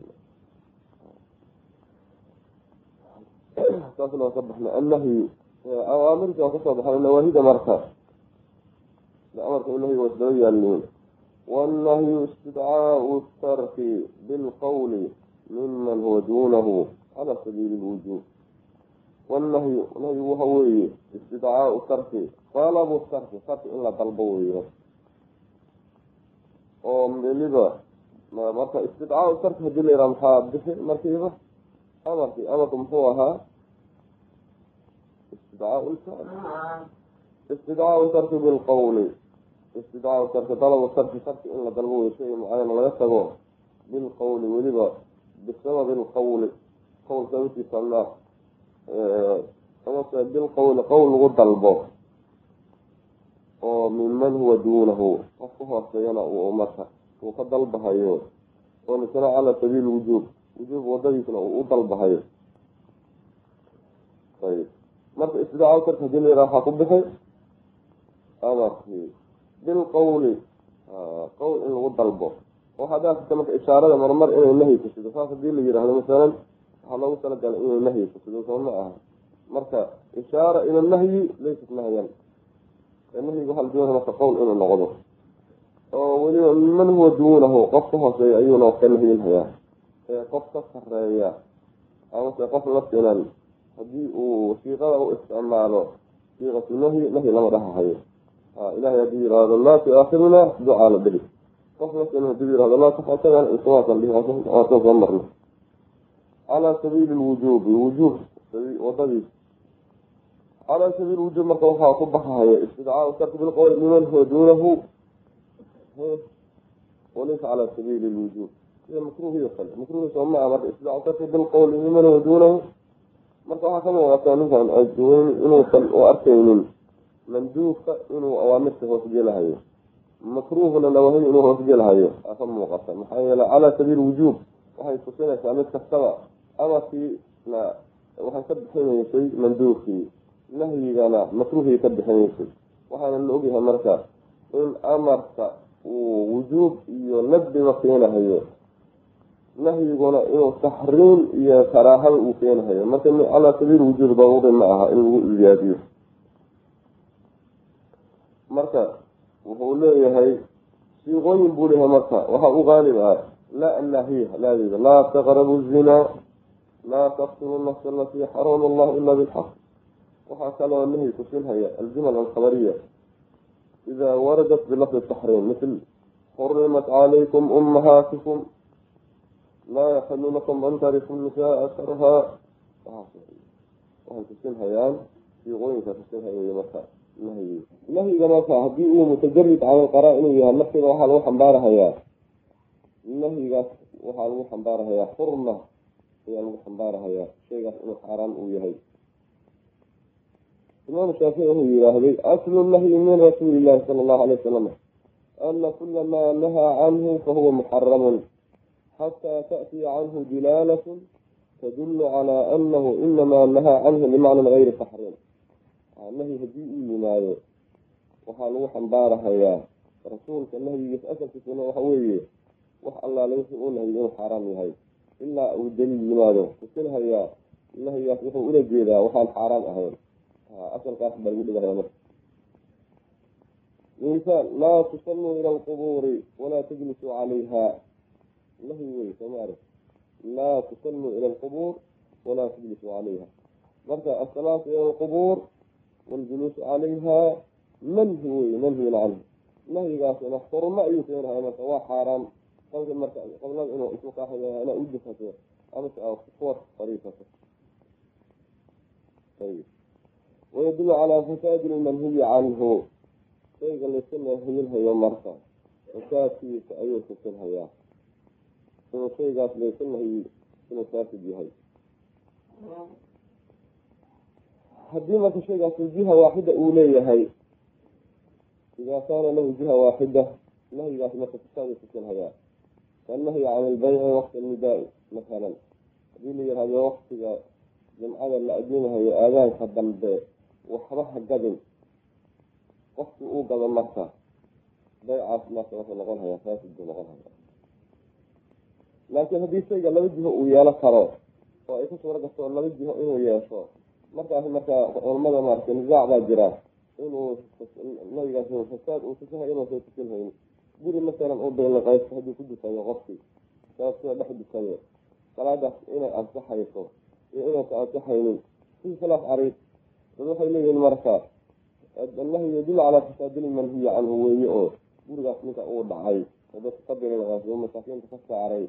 saasna waa ka baxna annahyu awaamirka waa kasoo baxay nawaahida marka amarka nahyiga waa isdaba yaaliin wannahyu istidcaau tarki bilqawli miman huwa duunahu cala sabiili lwujuub wannahyu nahyigu waxa weeye istidcaau tarki talabu tarki tarki in la dalbo weeyo oo weliba marka istidcaau tarki hadii la yidhaha maxaa bixi markiiba amarkii amarku muxuu ahaa istidcaau istidcaau tarki bilqawli istidcaau tarki dalabu tarki tarki in la dalbo wey shay mucayan laga tago bilqawli weliba bisababi lqawli qawl sababtiisa na amase bilqawli qawl lagu dalbo oo minman huwa duunahu qof ku hooseeyana uu marka uu ka dalbahayo oo misana cala sabiili wujuub wujuub wadadiisna uu u dalbahayo. ayb marka istidcaau tarki hadii la yidhaha waxaa ku bixi amarkii bilqawli qawl in lagu dalbo oo hadaasita marka ishaarada marmar inay nahyi kusido saas hadii la yidhaahdo masalan waxaa loogu talagalay inay nahyi kusido soo ma aha marka ishaara ila nahyi laysat nahyan nahyiga waxaa la doonaya marka qawl inuu noqdo oo weliba man huwa duunahu qof ka hooseeya ayuuna ka nahyinhayaa ee qof ka sareeya amase qof la sinan hadii uu siiqada u isticmaalo siiqatu nahyi nahyi lama dhahahayo ilahay hadii yihahdo laa tuaakhirna ducaa la dhihi qof la sinan hadii yihahdo laa tafaatagan iswaasan dhihi waasan soo marna calaa sabiili lwujuubi wujuub wadadiis calaa sabiili wujuub marka waxaa ku baxahaya istidcaau tarki bilqawli miman huwa duunahu walaysa calaa sabiili lwujuub sida makruuhiyo kale makruuhi soo maa marka istidcaau tarki bilqawli miman huwa duunahu marka waxaa ka muuqataa ninkan aduun inuusan u arkaynin manduubka inuu awaamirta hoosgelahayo makruuhna nawahiy inuu hoosgelahayo aa ka muuqata maxaa yeele calaa sabiili wujuub waxay tusinaysaa mid kastaba amarkiina waxay ka bixinaysay manduubkii nahyigana makruuhii ka bixinaysay waxaana la ogyahay marka in amarka uu wujuub iyo nadbiba keenahayo nahyiguna inuu taxriim iyo karaahada uu keenahayo marka calaa sabiil wujuud daruuri ma aha in lagu ziyaadiyo. marka wuxuu leeyahay siiqooyin buu leeyahay marka waxaa u qaalib ah laa nahyiha laadeeda laa taqrabu zinaa laa taqtulu nafsa alatii xarama allahu ila bilxaq. waxaa kaloo nahyi kusinhaya aljumal alkhabariya idaa waradat bilafdi taxriim misl xurimat calaykum ummahaatikum laa yaxilu lakum an tarifu nisaa karhaa. waxay kusinhayaan siiqooyinka kusinhaya marka nahyi nahyiga marka haddii uu mutajarid cala qaraa inuu yahay nafsiga waxaa lagu xambaarahayaa nahyigaas waxaa lagu xambaarahayaa xurma ayaa lagu xambaarahayaa shaygaas inuu xaaraan uu yahay. imaam shaafici wuxuu yihaahday aslu nahyi min rasuuli illahi sala allahu alay wasalam ana kula maa nahaa canhu fahuwa muxaramun xataa taأtiya canhu dilaalatun tadulu calaa anahu inamaa nahaa canhu limacnan gayri taxriim. nahyi haddii uu yimaado waxaa lagu xambaarahayaa rasuulka nahyigiisa asalkiisuna waxa weeye wax allaale wixii uu nahyi inuu xaaraam yahay ilaa uu daliil yimaado kusinhayaa nahyigaas wuxuu ula jeedaa waxaan xaaraam ahayn. asalkaas baa lagu dhigahaya marka misaal laa tusalluu ila alqubuuri walaa tajlisuu calayha nahyi wey somaari laa tusalluu ila alqubuur walaa tajlisuu calayha. marka asalaatu ila alqubuur waljuluusu calayha manhi wey manhiyun canhu. nahyigaasna xurmo ayuu keenahay marka waa xaaraam qalka marka qablada inuu isu kaaxaya inaa u dufato amase aa kuwa fariisato. ayib wayadulu calaa fasaadi lmanhiyi canhu shayga layska nahiyinhayo marka fasaadkiisa ayuu tusinhayaa inuu shaygaas layska nahiyi inuu faasid yahay. haddii marka shaygaas jiha waaxida uu leeyahay idaa kaana lahu jiha waaxida nahyigaas marka fasaadu tusinhayaa kanahyi can ilbayci waqti alnidaa-i masalan haddii la yihahdo waqtiga jimcada la adinahayo aadaanka dambe waxba ha gadin qofkii uu gado marka baycaas marka wuxuu noqon hayaa faasid buu noqon hayaa. laakiin haddii shayga laba jiho uu yeelo karo oo ay ku suura gasto laba jiho inuu yeesho markaas marka culamada maaragtay nisaac baa jira inuu nabigaas fasaad uu tusahay inuusan tusinhayn. guri masalan uu beeliqaysto haddii ku dukayo qofkii sababtoo dhex dukayo salaadaas inay ansaxayso iyo inaysa ansaxaynin si khilaaf cariid dad waxay leeyihiin marka annahyu yadullu calaa fasaadil manhiyi canhu weeye oo gurigaas ninka uu dhacay oo dadka ka beeliqaysto masaakiinta ka saaray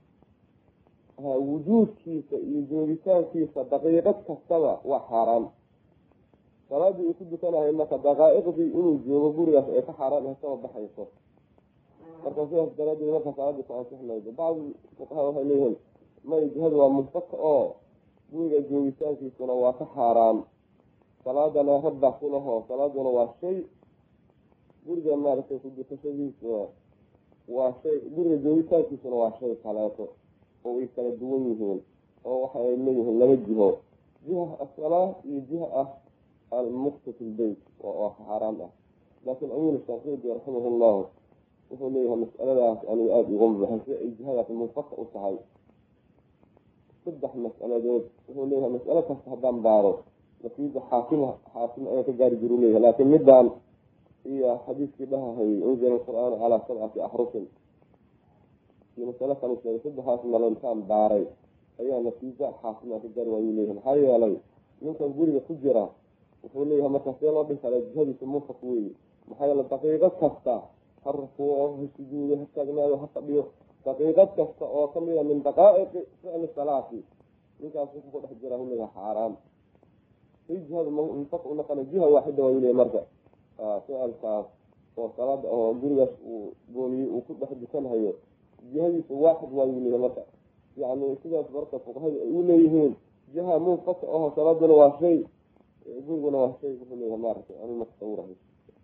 wujuudkiisa iyo joogitaankiisa daqiiqad kastaba waa xaaraan. salaadii uu ku dukanahay marka daqaa'iqdii inuu joogo gurigaas ay ka xaaraan ah kaba baxayso marka sidaas daraadeed marka salaadii ku ansix maydo. bacdi fuqahaa waxay leeyihiin may jihadu waa munfaka oo guriga joogitaankiisuna waa ka xaaraan salaadana rabba kulaho salaaduna waa shay guriga maaragtay ku dukashadiisuna waa shay guriga joogitaankiisuna waa shay kaleeto oo way kala duwan yihiin oo waxay leeyihiin laba jiho jiha asalaa iyo jiha ah almukti fi lbeyt waa xaaraam ah. laakiin amiin shaafici raximah llahu wuxuu leeyahay mas'aladaas anigu aada uga mubaxay si ay jihadaas munfaka u tahay saddex mas'aladood wuxuu leeyahay mas'alo kasta haddaan baaro natiija xaakim xaakim ayaa ka gaari jiru leeyahay laakiin midaan iyo xadiiskii dhahahayy unzila alqur'aanu calaa sabcati axrufin iyo masalo kale sheegay saddexaas malo intaan baaray ayaa natiijo xaakim aan ka gaari waayuu leeyahay maxaa yeelay ninkan guriga ku jira wuxuu leeyahay marka see loo dhin karaa jihadiisa munfak weeye maxaa yeele daqiiqad kasta ha rukuuco ha sujuudo ha taagnaado ha fadhiyo daqiiqad kasta oo kamida min daqaa'iqi ficli salaati ninkaas wuxuu ku dhex jira huliga xaaraam say jihada munfak u noqona jiha waaxida waayuu leeyahay marka su-aalkaas oo salaada oo gurigaas uu gooliyey uu ku dhex dukanhayo jihadiisa waaxid waayuu leeyahay marka yani sidaas marka fuqahada ay u leeyihiin jiha munfaka aho salaaduna waa shay guriguna waa shay wuxuu leeyahay maaragtay ani matasawurahay.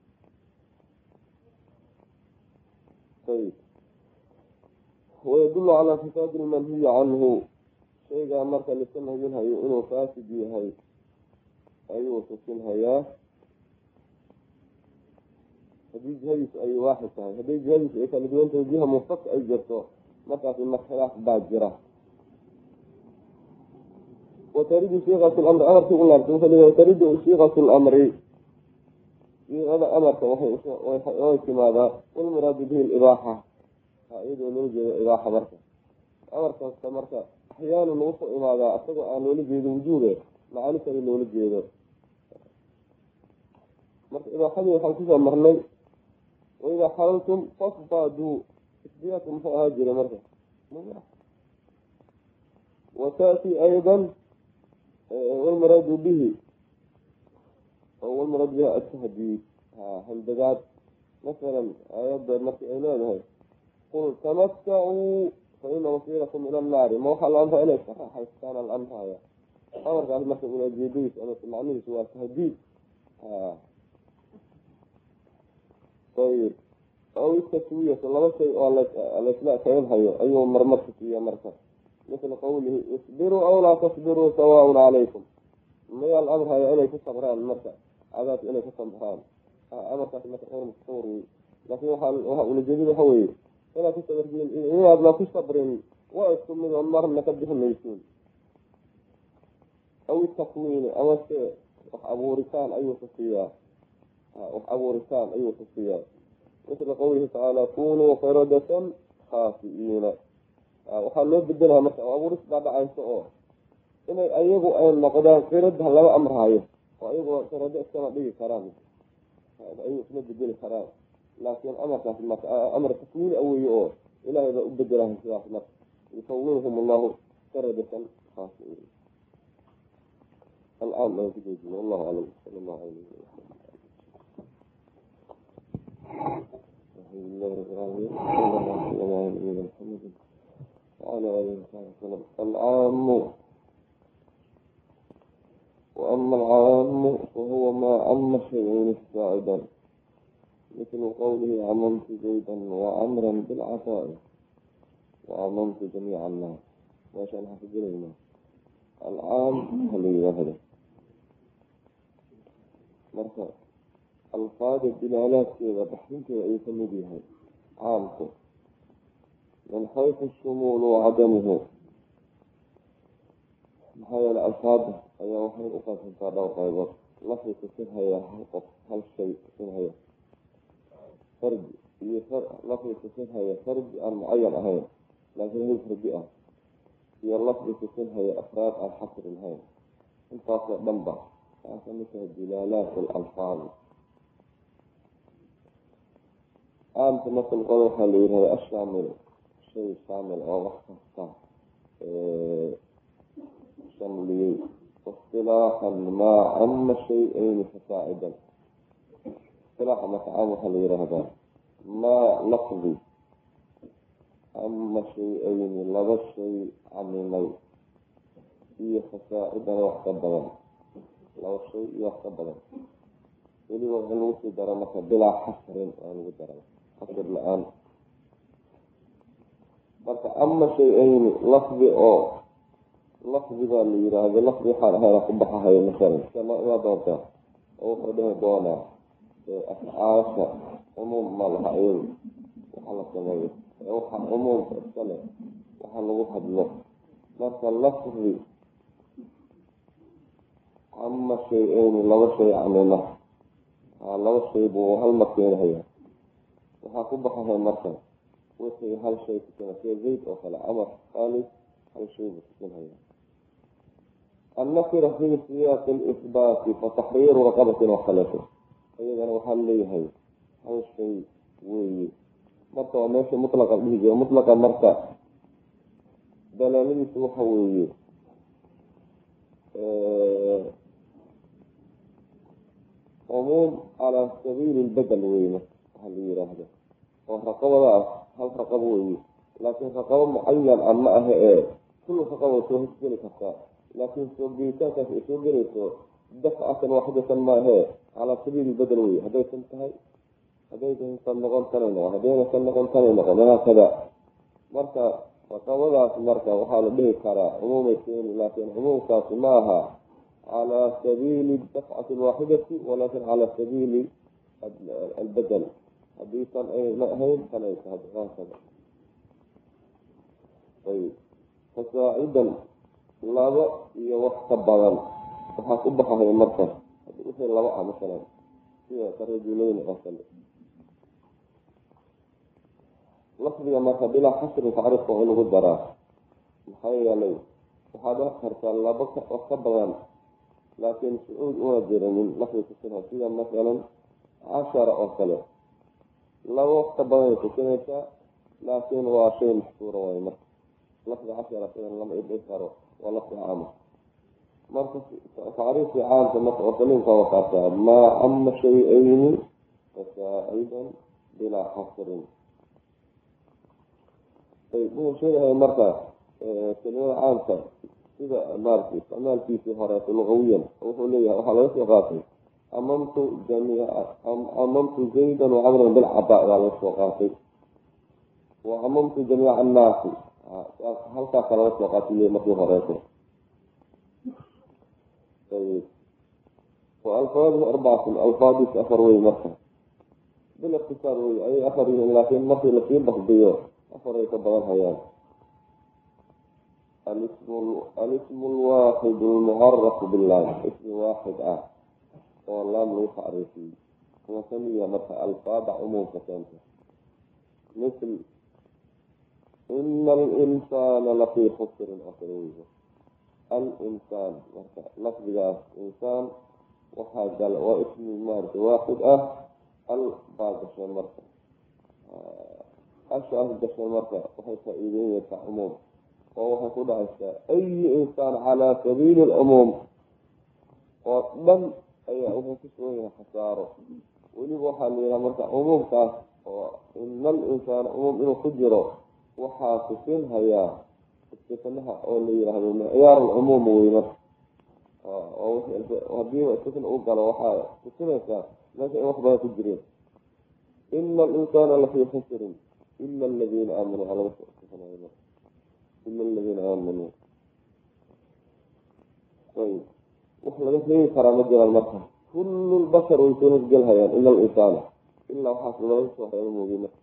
ayib wayadullu calaa fasaadi lmanhiyi canhu shaygaa marka laiska nahyinhayo inuu faasid yahay ayuu tusinhayaa haddii jihadiisu ay waaxid tahay. hadday jihadiisu ay kala duwantahay jiha munfaka ay jirto markaas ina khilaaf baa jira. wataridu siiqatu lamri amarkii u laabtay wuxuu leeyahay wataridu siiqatu lamri siiqada amarka waxay way timaadaa walmuraadu bihi libaaxa iyadoo loola jeedo ibaaxa. marka amar kasta marka axyaanan wuxuu imaadaa isagoo aan loola jeedo wujuube macaani kale loola jeedo. marka ibaaxadii waxaan kusoo marnay waidaa xalaltum fasbaduu isbiyaadku muxuu ahaa jira marka watati aydan walmuraadu bihi walmuraadu bihi atahdiid handagaad. masalan aayadda markii ay leedahay qul tamatacuu faina masiirakum ila annaari ma waxaa la amraa inay karaxaystaan al amraya amarkaas marka ulajeedadiis macnihiisu waa tahdiid. ayib aw taswiyatu laba shay oo laysla kaydhayo ayuu marmar kusiiya marka misla qawlihi isbiruu aw laa tasbiruu sawaaun calaykum mayaa la amrhayo inay ku sabraan marka cadaabka inay ku sabraan amarkaas marka qeyr mustawr wey. laakin waxa ulajeedada waxa weeye inaad ku sabrtiin inaadna ku sabrin waa isku mid oo marna ka bixi maysiin. aw takwiini amase wax abuuritaan ayuu kusiiyaa wax abuuritaan ayuu kusiiyaa misla qawlihi tacaala kunuu qiradatan khaasi'iina. waxaa loo bedelaha marka abuuris baa dhacayso oo inay ayagu ay noqdaan qirada lama amraayo oo ayagoo qirado iskama dhigi karaan ayagu isma bedeli karaan. laakin amarkaas marka amar takwiini aweeye oo ilaahay baa u bedelahay sidaas marka yusawirhum allahu qiradatan khaasi'iina. الآن ما يجوز والله أعلم صلى الله عليه وسلم. وعلى آله وصحبه وسلم. العام وأما العام فهو ما عم شيئين الساعدا مثل قوله عممت زيدا وعمرا بالعطاء وعممت جميع الناس وعشان حفظ لنا العام هل هذا marka alfaada dilaalaadkeeda baxrinteeda ay ka mid yahay caamku min xaysu shumuul wacadamuhu maxaa yeele alfaada ayaa waxay u qaybsantaa dhowr qaybood. lafdi kusinhaya hal qof hal shay kusinhaya fardi iyo lafdi kusinhaya fardi aan mucayan ahayn laakiin hal fardi ah iyo lafdi kusinhaya afraad aan xasri lahayn intaasoo dhan ba مثل دلالات الألفاظ. عام مثل قولها اللي هي الشامل شيء شامل أو وقت شملي اصطلاحا ما عم شيئين فساعدا. اصطلاحا ما تعاملها اللي هذا ما لفظي عم شيئين لغا شيء عملي هي فساعدا وقت الضمان laba shay iyo wax ka badan weliba waxa lagu sii dara marka bilaa xasrin aa lagu dara xasr la-aan. marka ama shay-ayni lafdi oo lafdi baa la yiraahdo lafdi waxaan ahayn ku baxahayo masalan sama waa doontaa oo wuxuu dhihi doonaa afcaasha umuum ma laha iyadu waxa la sameeyo waxa umuumka iskale waxa lagu hadlo. marka lafdi ama shay-ayni laba shay camila laba shay buu hal mar keenahaya waxaa ku baxahay marka wixii hal shay kusinaya sida zayd oo kale amar khaalid hal shay buu kusinhaya. annakira fi siyaaqi lisbaati fataxriiru raqabatin wakaleeto iyadana waxaa leeyahay hal shay weeye marka waa meesha mutlaqa dhihi jira. mutlaqa marka dalaaladiisu waxa weeye umuum calaa sabiili lbadel weyne waxa la yiraahdo oo raqabadaas hal raqabo weeye laakiin raqabo mucayan a ma aha ee kul raqabo soo hosgeli kartaa laakiin soo gelitaankaas ay soo gelayso dafcatan waaxidatan maahee calaa sabiili lbadel weye haddaysan tahay haddaysan noqon tanay noqon haddaynasan noqon tanay noqon haakada. marka raqabadaas marka waxaa la dhihi karaa umuumay keeni laakiin umuumkaasi ma aha على سبيل الدفعة الواحدة ولكن على سبيل البدل حديثا أي نهين فليس هكذا. ayb fasaacidan laba iyo wax ka badan waxaad u baxahay marka wixii laba ah masalan sida karajuleyn oo kale lafdiga marka bilaa xasrin tacriifka waa in lagu daraa maxaa yeelay waxaad wax kartaa laba wax ka badan laakiin sacuud una jiranin lafdi tusinha sida masalan cashara oo kale laba wax ka badan ay tusinaysaa laakiin waa shay maxsuura waay marka lafdi cashara sidan lama idhi karo waa lafdi caama marka tacriifkii caamka marka osalinka wakaataa maa cama shay-ayni fasaacidan bilaa xasrin ayb wuxuu sheegahay marka kelimada caamka sida maarata isticmaalkiisii horeeto lugawiyan wuxuu leeyahay waxaa laga soo qaatay amamtu jamiica amamtu zaydan wacamran bilcabaa baa laga soo qaatay wa amamtu jamiica annaasi halkaasa laga soo qaatay markii horeeto ayb wa alfaadu arbacatun alfaadiis afar wey marka bil ikhtisaar wey ayay afar yihiin laakiin markii lasii basdiyo afaray ka badan hayaan alismu lwaaxid lmucarafu bilaam ismi waaxid ah oo laam lagu tacriifiy waa kamiya marka alfaada cumuumka keenta misl ina alinsaana lafii khusrin oo kale wey alinsaan marka lafdigaas insaan waxaa gala waa ismi maarata waaxid ah al baa gashay marka ashaas gashay marka waxay faa-iideynaysaa cumuum oo waxay ku dhacaysaa ayi insaan calaa sabiili lcumuum oo dhan ayaa wuxuu ku sugan yahay khasaaro weliba waxaa la yihaha marka cumuumkaas oo ina al insaana cumuum inuu ku jiro waxaa tusin hayaa istifnaha oo la yihahdo micyaar alcumuum wey marka oo hadiiba istifna u galo waxaa tusinaysaa meesha in wax badan ku jireen ina alinsaana lafii khusrin ila aladiina aamanuu alaga ila aladiina aamanuu ayb wax laga reebi karaa ma jiraan marka kullu lbashar way soo nasgelhayaan ila alinsaana ilaa waxaas laga soo reebo moogi marka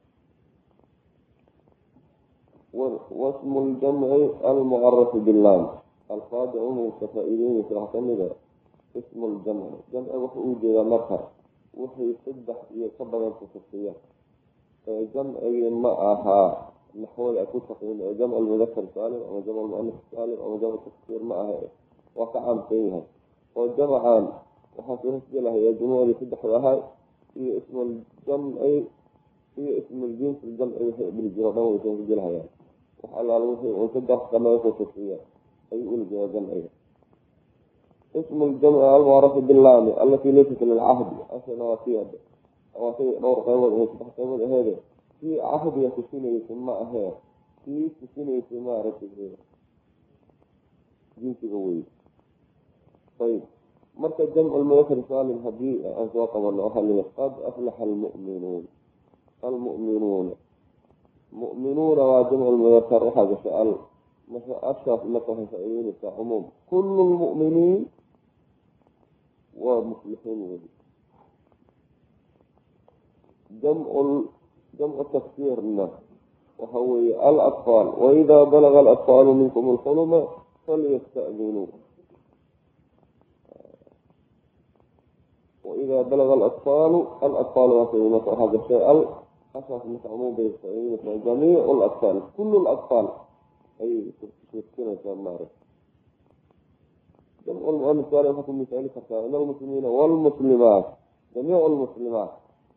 wasmu ljamci almucarafu bilaam alfaada cumuumka faa-iideynaysa waxaa kamida ismu ljamci jamci wuxuu u jeedaa marka waxay saddex iyo ka badan kutusiya jamcigii ma ahaa naxwada ay ku taqin jamc lmudakar saalim ama jamc lmuanas saalim ama jamc taksiir ma aha waa ka caamsan yahay oo jamcan waxaa soo hasgelahaya jumuucdii saddexda ahaa iyo ismuljamci iyo ismuljins jamci waxay dhili jiro dhan way soo hasgelahayaan wax allaala wixii un saddex dhammaan kutusiya ayuu uli jiraa jamciga ismu ljamci almucarafu bilaami alatii laysat lilcahdi asana waa sii waa say dhowr qaybood iyo saddex qaybood aheede kii cahdiga tusinaysa ma ahee kii tusinaysa maaragtay jinsiga wey ayb marka jamcu lmudakar saalim hadii aan soo qabano waxaa lii qad aflaxa almu'minuun almu'minuuna mu'minuuna waa jamcu lmudakar waxaa gasha al marka ashaas marka waxay faa-iideynaysaa cumuum kullu lmu'miniin waa muflixiin weli jamcu jamcu tafsiirna waxa weeye alatfaal waidaa balaga alatfaalu minkum alxuluma falyasta'dinuu waidaa balaga alatfaalu alatfaal waa marka waxaa gashay al ashaas marka cumuum bay faa-iideynaysaa jamiicu alatfaal kullu alatfaal ayay tusinaysaa maarag jamcu lmuanas saalim waxaa ku misaali kartaa in almuslimiina waalmuslimaat jamiicu lmuslimaat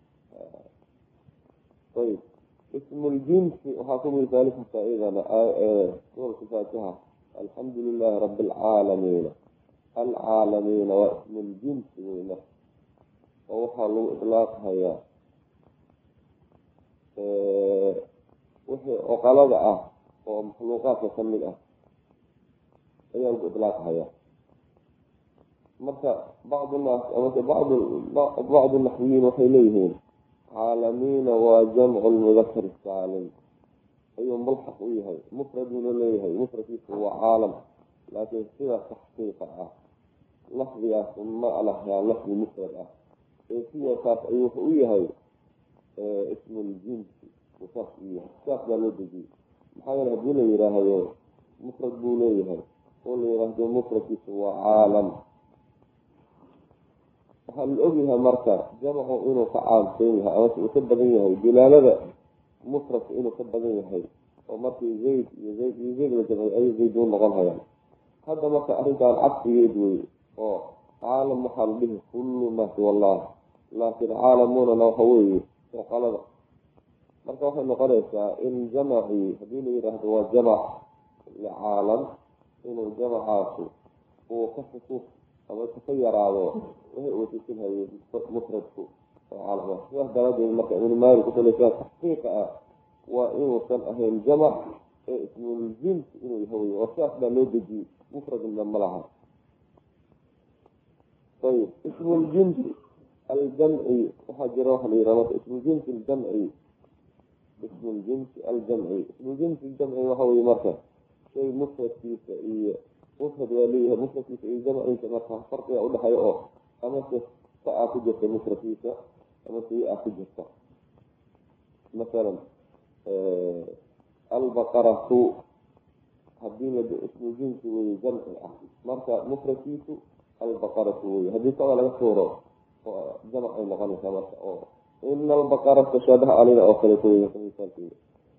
ayb ismu ljinsi waxaa ku misaali kartaa iyadana suuratu faatiha alxamdu lilahi rabi alcaalamiina alcaalamiina waa ismu ljinsi weyna oo waxaa lagu idlaaqhayaa wixii oqalada ah oo makhluuqaadka ka mid ah ayaa lagu idlaaqhayaa marka bacdu naas amase bacd bacdu naxwiyiin waxay leeyihiin caalamiina waa jamcu lmudakar saalim ayuu mulxaq u yahay mufraduna leeyahay mufradkiisu waa caalam laakiin sida taxqiiqa ah lafdigaas ma alahaa lafdi mufrad ah ee sidaakaas ayuu wuxuu u yahay ismuljinsi saas u yahay saas baa loo dejiyey maxaa yeele haddii la yidhaahdo mufrad buu leeyahay oo la yidhaahdo mufradkiisa waa caalam, waxaa la ogyahay marka jamcu inuu ka caamsan yahay amase uu ka badan yahay dilaalada mufradka inuu ka badan yahay, oo markii zayd iyo zayd iyo zayd la jamciy ay zayd u noqon hayaan. hadda marka arrintaan cabsigeed wey oo caalam waxaa la dhihi kullu ma siwa allah, laakiin caalamunana waxa weeye oqalada. marka waxay noqonaysaa in jamacii haddii la yidhaahdo waa jamac licaalam, inuu jamacaasi uu ka fusuuf ama ka yaraado waxay uu tusinhaye mufradku oo caalama. sidaas daraadeed marka ibnu maalik kusaleysaa taxqiiqa ah waa inuusan ahayn jamac ee ismuljinsi inuu yahay, oo sidaas baa loo dejiyey, mufradna ma laha. ayib ismuljinsi aljamci waxaa jira waxa la yihahda ismuljinsi aljamci ismuljinsi aljamci ismuljinsi aljamci waxa weye marka shay mufradkiisa iyo mufrad waa leeyahay mufradkiisa iyo jamciisa marka farqiga udhexeeya oo amase sa aa ku jirta mufradkiisa amase i aa ku jirta. masalan albaqaratu hadii la ismuljinsi weye jamci ah, marka mufradkiisu albaqaratu wey, haddii sada laga tuuro oo jamac ay noqonaysaa marka oo ina albaqarata shabaha alina oo kaleeto wey misaalkeeda.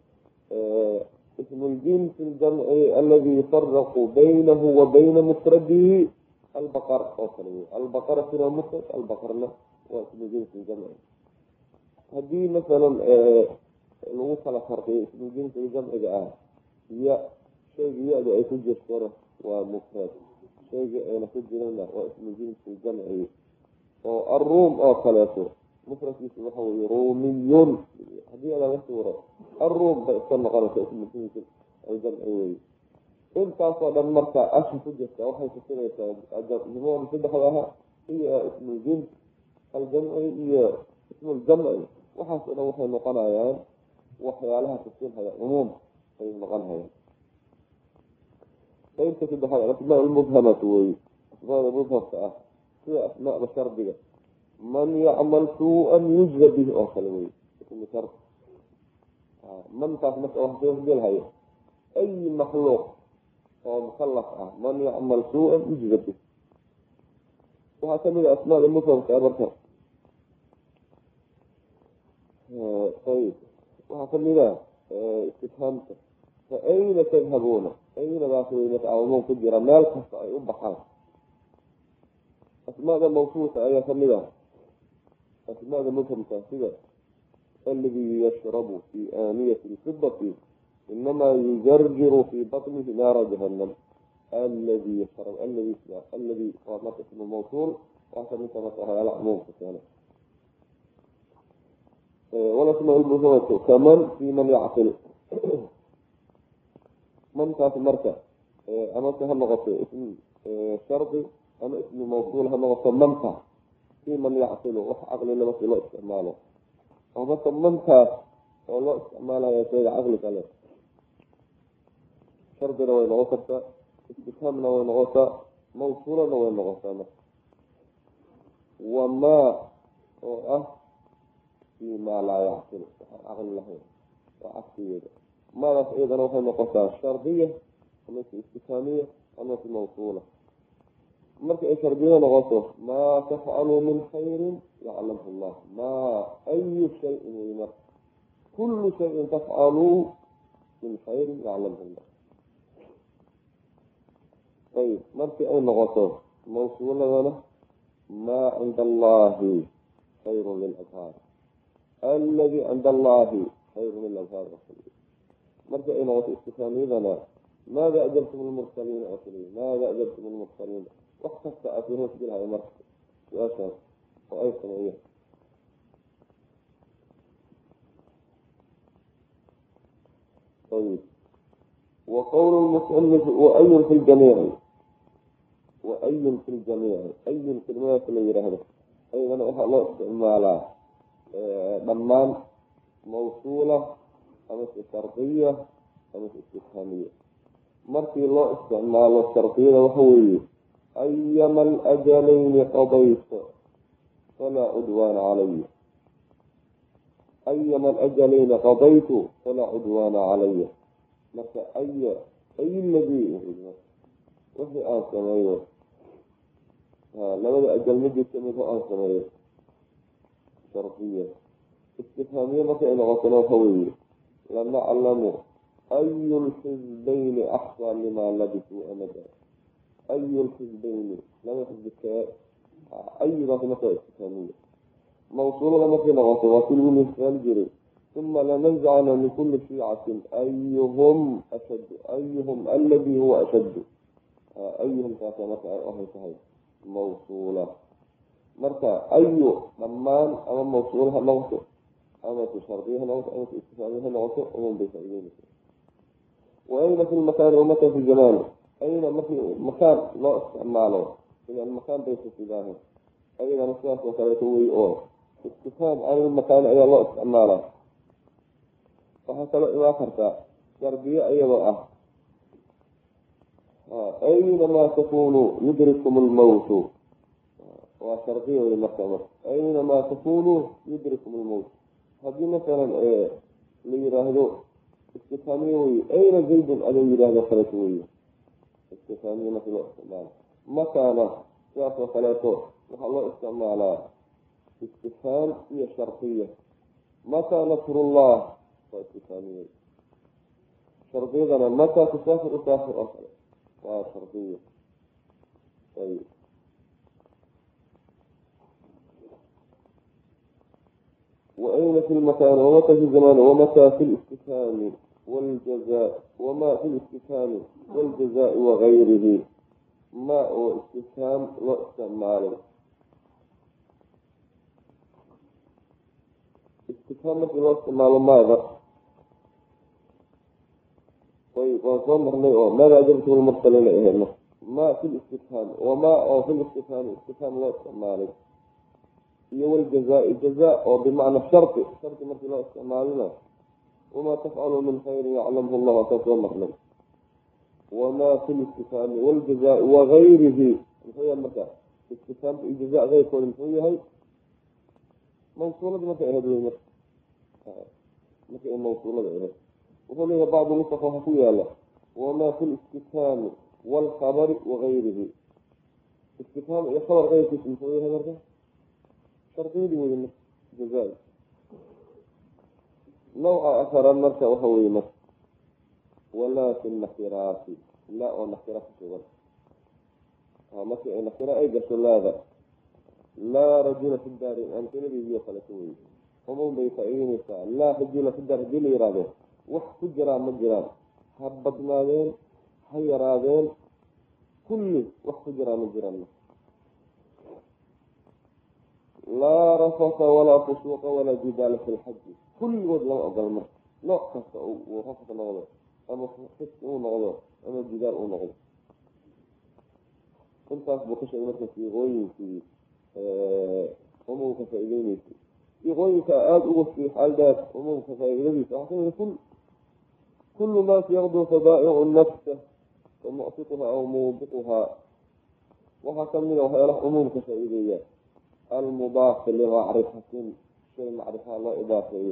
ismu ljinsi ljamci aladi yufaraqu baynahu wa bayna mufradihi albaqar oo kale wey, albaqaratuna mufrad, albaqarna waa ismu jinsi jamci. haddii masalan lagu kala farqiyo ismu jinsiga jamciga ah ya shayga ya-da ay ku jirtana waa mufrad, shayga ayna ku jirana waa ismu jinsi jamci. oo aruum oo kaleeto mufradkiisa waxa weye rumiyun, haddii laga suuro aruum bay iska noqonaysa ismu jinsi aljamci wey. intaasoo dhan marka ashi ku jirta waxay tusinaysaa jumhur saddexda aha iyo ismu jins aljamci iyo ismu ljamci, waxaas o dhan waxay noqonayaan waxyaalaha tusinhaya cumuum ay noqonhayaan. qaybta saddexaad asmaa lmubhamatu wey, asmaada mubhamka ah sida asmaada shardiga, man yacmal suu-an yujza bih oo kale wey ismu shard. mantaas marka wax soo gelhayo ay makhluuq oo mukalaf ah, man yacmal suu-an yujza bih. waxaa kamid a asmaada mubhamka marka ayb waxaa kamid a istifhaamka fa ayna tadhabuuna, aynadaas wey marka cumuum ku jira meel kasta ay u baxaan. asmaada mawsuufa ayaa kamid ah asmaada mubhamka sida alladii yashrabu fi aaniyati lfidati inamaa yujarjiru fi batnihi naara jahanam. alladii yashrab alladii alladii waa marka ismu mawsuul, waxaa kamidta marka waxyaala cumuumka keena. walasmaa lmubhamatu kaman fi man yacqil, mantaas marka amase ha noqoto ism shardi ama ismu mawsuul ha noqoto manta fi man yacqilu wax caqlile marki loo isticmaalo, oo marka mantaas oo loo isticmaalayo shayga caqli kale shardina way noqon kartaa, istifhaamna way noqotaa, mawsuulana way noqotaa. marka wamaa oo ah fi maa laa yacqil waxaan caqli lahayn waa cagsigeeda. maadaas iyadana waxay noqotaa shardiya amase istifhaamiya amase mawsuula. marka ay shardiyada noqoto maa tafcaluu min khayrin yaclamhu llah, maa ayu shayin wey marka kullu shayin tafcaluu min khayrin yaclamhu llah. ayb markii ay noqoto mawsuuladana maa cinda allahi khayrun lilabhaar, alladii cinda allahi khayrun lilabhaar. markii ay noqoto istifhaamiyadana maada ajabtum lmursaliina oo kaliya, maada ajabtum lmursaliina, wax kasta aa hoos gelhaya marka su-aashaas oo ay sameeyeen. ayb wa qowlu lmusanifi waayun fi ljamiici, waayun fi ljamiici, ayun kelimadaas la yidhaahdo ayadana waxaa loo isticmaalaa dhammaan mawsuula amase shardiya amase istifhaamiya. markii loo isticmaalo shardiyada waxa weeye ayama alajalayni qadayta falaa cudwaana calaya, ayama alajalayni qadaytu falaa cudwaana calaya. marka aya ay ladii wixii aan sameeyo labada ajal midii kamid aan sameeyo shardiya istifhaamiye marka ay noqoto waxa weeye lanaclamu ayu lxisbayni axsaa lima labisuu amada ayu lxisbayni laba xisbikee ayudaas marka istifhaamiye mawsuulada markay noqoto waa si lagu misaal jiray uma lananzacna min kuli shiicatin ayuhum ashaddu ayuhum aladi huwa ashaddu ayuhum kaasa marka ay ahay tahay mawsuula marka ayu dhammaan ama mawsuul ha noqoto ama ku shardiya ha noqoto ama ku istifhaamiye ha noqoto umum bay faa'iideynaysa waayna fi lmakaani wamata fi zamaani ayna markii makaan loo isticmaalo idan makaan bay kusidaahe ayadana sidaas oo kaleeto wey oo istifhaam can ilmakaani ayaa loo isticmaalaa waxaa kaloo imaan kartaa shardiye iyadoo ah aynamaa takunu yudrikum lmawtu waa shardiya wey marka marka aynamaa takunu yudrikum lmawt haddii masalan la yiraahdo istifhaamiye wey ayna zaydun adoo yidhaahdo kaleeto wey istifhaamiye marki loo isticmaalo makaana sidaas oo kaleeto waxaa loo isticmaalaa istifhaam iyo shardiya mataa nasrullah waa istifhaamiye shardiyadana mataa tusaafir usaafir oo kale waa shardiya ayb waayna fi lmakaani wamata fi zamaani wamataa fi listifhaami waljazaa wamaa fi listifhaami waljazaa'i wagayrihi ma oo istifhaam loo isticmaalay istifhaam markii loo isticmaalo maada ayb waan soo marnay oo maada ajabtum lmursaliina aheedna ma fi listifhaam wamaa oo fi listifhaami istifhaam loo isticmaalay iyo waljazaa-i jazaa oo bimacna shardi shardi markii loo isticmaalina wamaa tafcalu min khayrin yaclamhu llah waakaan soo marnay wamaa fi listifhaami waljazaa-i wagayrihi muxuu yahay marka istifhaamka iyo jazaa keyrkooda muxuu yahay mawsuulada markay ahayd wey marka marka ay mawsuulada ahayd wuxuu leeyahay bacdu nusaq waxaa ku yaala wamaa fi listifhaami waalkhabari wagayrihi istifhaam iyo khabar keyrkiisa muxuu yahay marka shardiyadii wey marka jazaa nawca afaran marka waxa weye marka walaa fi nakiraati laa oo nakira ku sugan markii ay nakira ay gasho laada laa rajula fi daari amsiladiisiyo kaleto wey umum bay faa-iideyneysaa laa rajula fi daar hadii la yihahdo wax ku jiraan ma jiraan ha badnaadeen ha yaraadeen kulli wax ku jiraan ma jiraan laa rafasa walaa fusuuqa walaa jidaala fi lxaji kulligood lama ogolo marka nooc kasta uu rafas noqdo ama fis uu noqdo ama jidaal uu noqdo intaas buu ka sheegay marka siiqooyinkii umumka faa-iideyneysay siiqooyinka aada uga sii xaaldaad umumka faa-iidadiisa waxaa kamida kul kullu naas yaqdu fabaa'icu nafsa wamuctiquha aw muubiquhaa waxaa kamida waxyaalaha umumka faa-iideeya almudaafi limacrifatin shay macrifaha loo idaafeeyo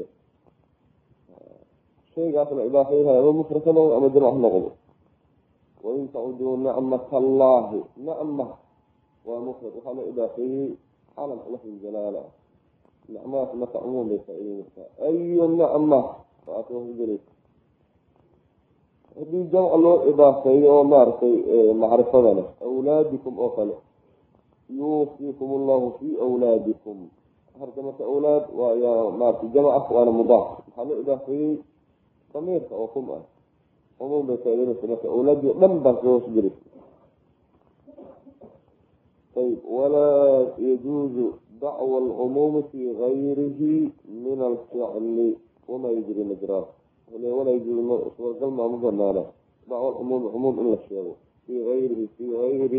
shaygaas la idaafeynayo ama mufrad ha noqdo ama jamc ha noqdo wain tacuduu nicmat allahi nicma waa mufrad waxaa loo idaafeeyey calam lafdi jalaala nicmadaas marka cumuum bay faa-iideynaysaa ayu nicma waa aad hoosgelaysa haddii jamca loo idaafeeyo oo maaragtay macrifadana awlaadikum oo kale yuusiikum allahu fi awlaadikum harka marka awlaad waa maarata jamca waana mudaaf waxaa loo idaafeeyey damiirka oo kum ah umum bay faa-iideynaysa marka awlaadii o dhan baa soo hoosgelaysa ayb walaa yajuuzu dacwa alcumuumi fi gayrihi min alficli wamaa yajri majraa walaa yajuuzu suuragal maama banaana dacwa alcumuumi cumuum in la sheego fii gayrihi fii gayri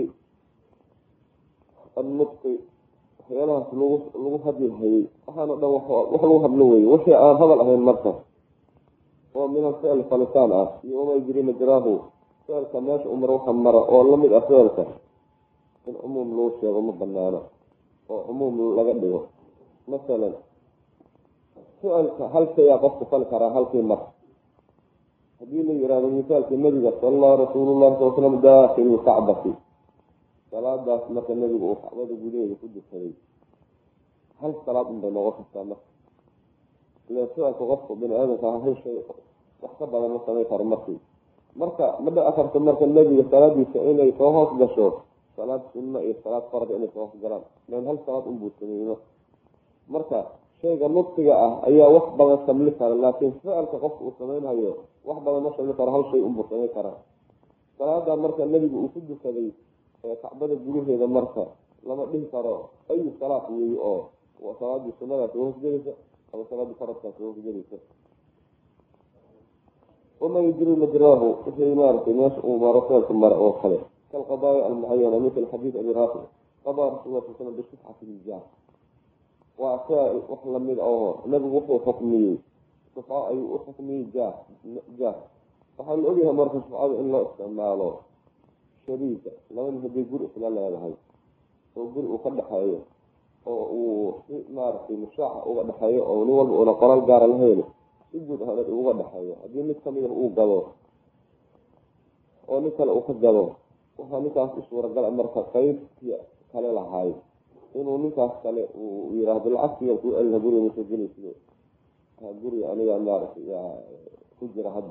annutqi waxyaalahaas lagu lagu hadli hayay waxaana dhan wax lagu hadlo weeye wixii aan hadal ahayn marka oo min alficli falitaan ah iyo wamaa yajri majraahu ficilka meesha umar waxa mara oo lamid ah ficilka in cumuum lagu sheego ma banaano oo cumuum laga dhigo masalan ficilka hal shayaa qofku fali karaa halkii mar haddii la yihahdo misaalka nabiga sallaa rasuulullahi sal slam daakhilu lkacbati, salaadaas marka nabiga uu kacbada gudaheeda ku dukaday, hal salaad unbay nooga kartaa marka ile sidaas qofka bini aadamka hal shay wax ka badan ma samay karo markii marka ma dhici karto marka nebiga salaadiisa inay soo hoos gasho salaad sunna iyo salaad farad inay soo hoos galaan, lan hal salaad unbuu sameeyey marka shayga nudsiga ah ayaa wax badan samli kara, laakiin ficilka qofka uu sameynhayo wax badan ma samli karo, hal shay unbuu samay karaa. salaada marka nebiga uu ku dukaday ee kacbada gudaheeda marka lama dhihi karo ayu salaad weeye oo salaadii sunnadaas soo hoosgelaysa ama salaadii faradkaas soo hoosgelaysa. وما يجري مجراه في إمارة الناس ومارسات المرء والخلق كالقضايا المعينة مثل حديث أبي رافع قضى رسول الله صلى الله عليه وسلم بالشفعة الجاه وأعطاء وحلا من الأوهر نبي وحو حكمي شفعاء أي حكمي جاه جاه فحال أوليها مرة شفعاء إلا استعمال الله شريكة لو أنه بيقول إسلام هذا هاي ويقول وقد حياة ومارس المشاعة وقد حياة ونوال ولا قرال جار الهيلة guud ahaan uga dhaxeeyo haddii mid kamida uu gado oo nin kale uu ka gado waxaa ninkaas u suuragal marka qaybtii kale lahaay inuu ninkaas kale uu yiraahdo lacagtiga ku elna guriga ma soo gelaysido guriga aniga maaragtay ku jira hadda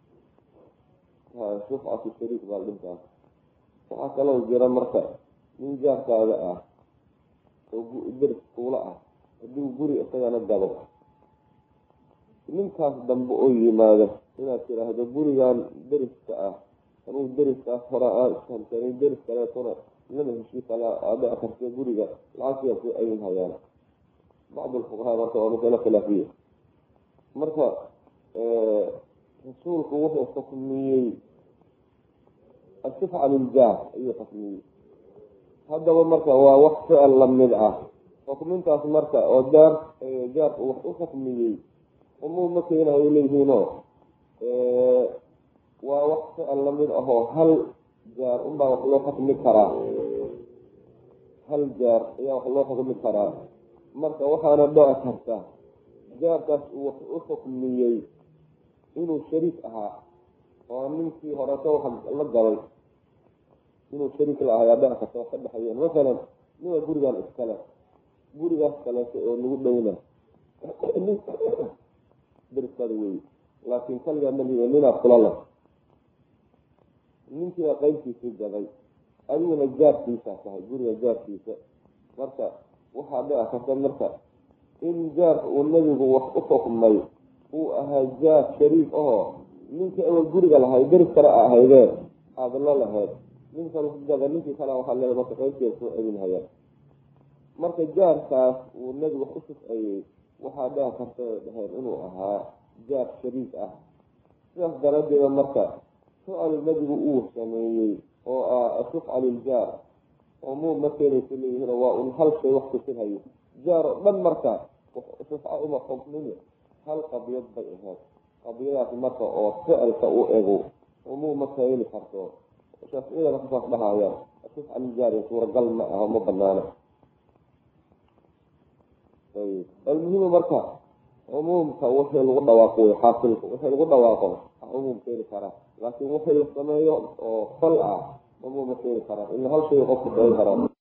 shufcatu shariik baa dhintaas. waxaa kaloo jira marka nin jaarkaada ah oo deris kuula ah haddii guri isagana gado ninkaas dambe oo yimaado inaad tiraahdo gurigan deriska ah anuu deriskaas hore aan ishamsanay deris kaleetona lama heshii kala aada akartee guriga lacagtiga ku ayin hayaan bacd alfuqahaa marka waa masalo khilaafiya. marka rasuulku wuxuu xukmiyey ashufca liljaah ayuu xukmiyey. haddaba marka waa wax ficil lamid ah xukmintaas marka oo jaar jaarku wax u xukmiyey umuu ma keenayo leeyihiinoo waa wax ficil lamid ahoo hal jaar unbaa wax loo xukmi karaa, hal jaar ayaa wax loo xukmi karaa. marka waxaana dhici karta jaarkaas uu wax u xukmiyey inuu shariik ahaa oo ninkii horeto waxa la galay inuu shariik la ahaa ayaa dhici karta wax ka dhexeeyeen. masalan ninka gurigan iskale gurigaas kaleeto oo lagu dhowna deriskada wey, laakiin kaligaa nabiga ninaa kula la ninkiina qaybkiisii gaday adiguna jaarkiisaa tahay guriga jaarkiisa. marka waxaa dhici karta marka in jaarka uu nabigu wax u xukmay uu ahaa jaar shariik ahoo ninkii awal guriga lahay deris kale a ahaydeen aada la lahayd ninka laku gada ninkii kale waxaa leedahay marka qaybkeeda soo celin hayaan. marka jaarkaas uu nabigu wax u shufcayey waxaa dhici karta dhaheen inuu ahaa jaar shariik ah. sidaas daraaddeeda marka ficil nabigu uu sameeyey oo ah ashufca liljaar oo muu ma keenaysa leeyihiin waa un hal shay wax kusinhayo jaar oo dhan marka shufca uma xukmin hal qadiyad bay ahayd. qadiyadaas marka oo ficilka u ego umuu ma keeni karto shaaficiyadana kasaas dhahayaan ashufca liljaar suuragal ma aha ma banaana. almuhimu marka cumuumka wixii lagu dhawaaqo way xaasilka wixii lagu dhawaaqo cumuum keeni karaa, laakiin wixii la sameeyo oo fal ah cumuum ma keeni karaa ila hal shay qofku keeni karaa.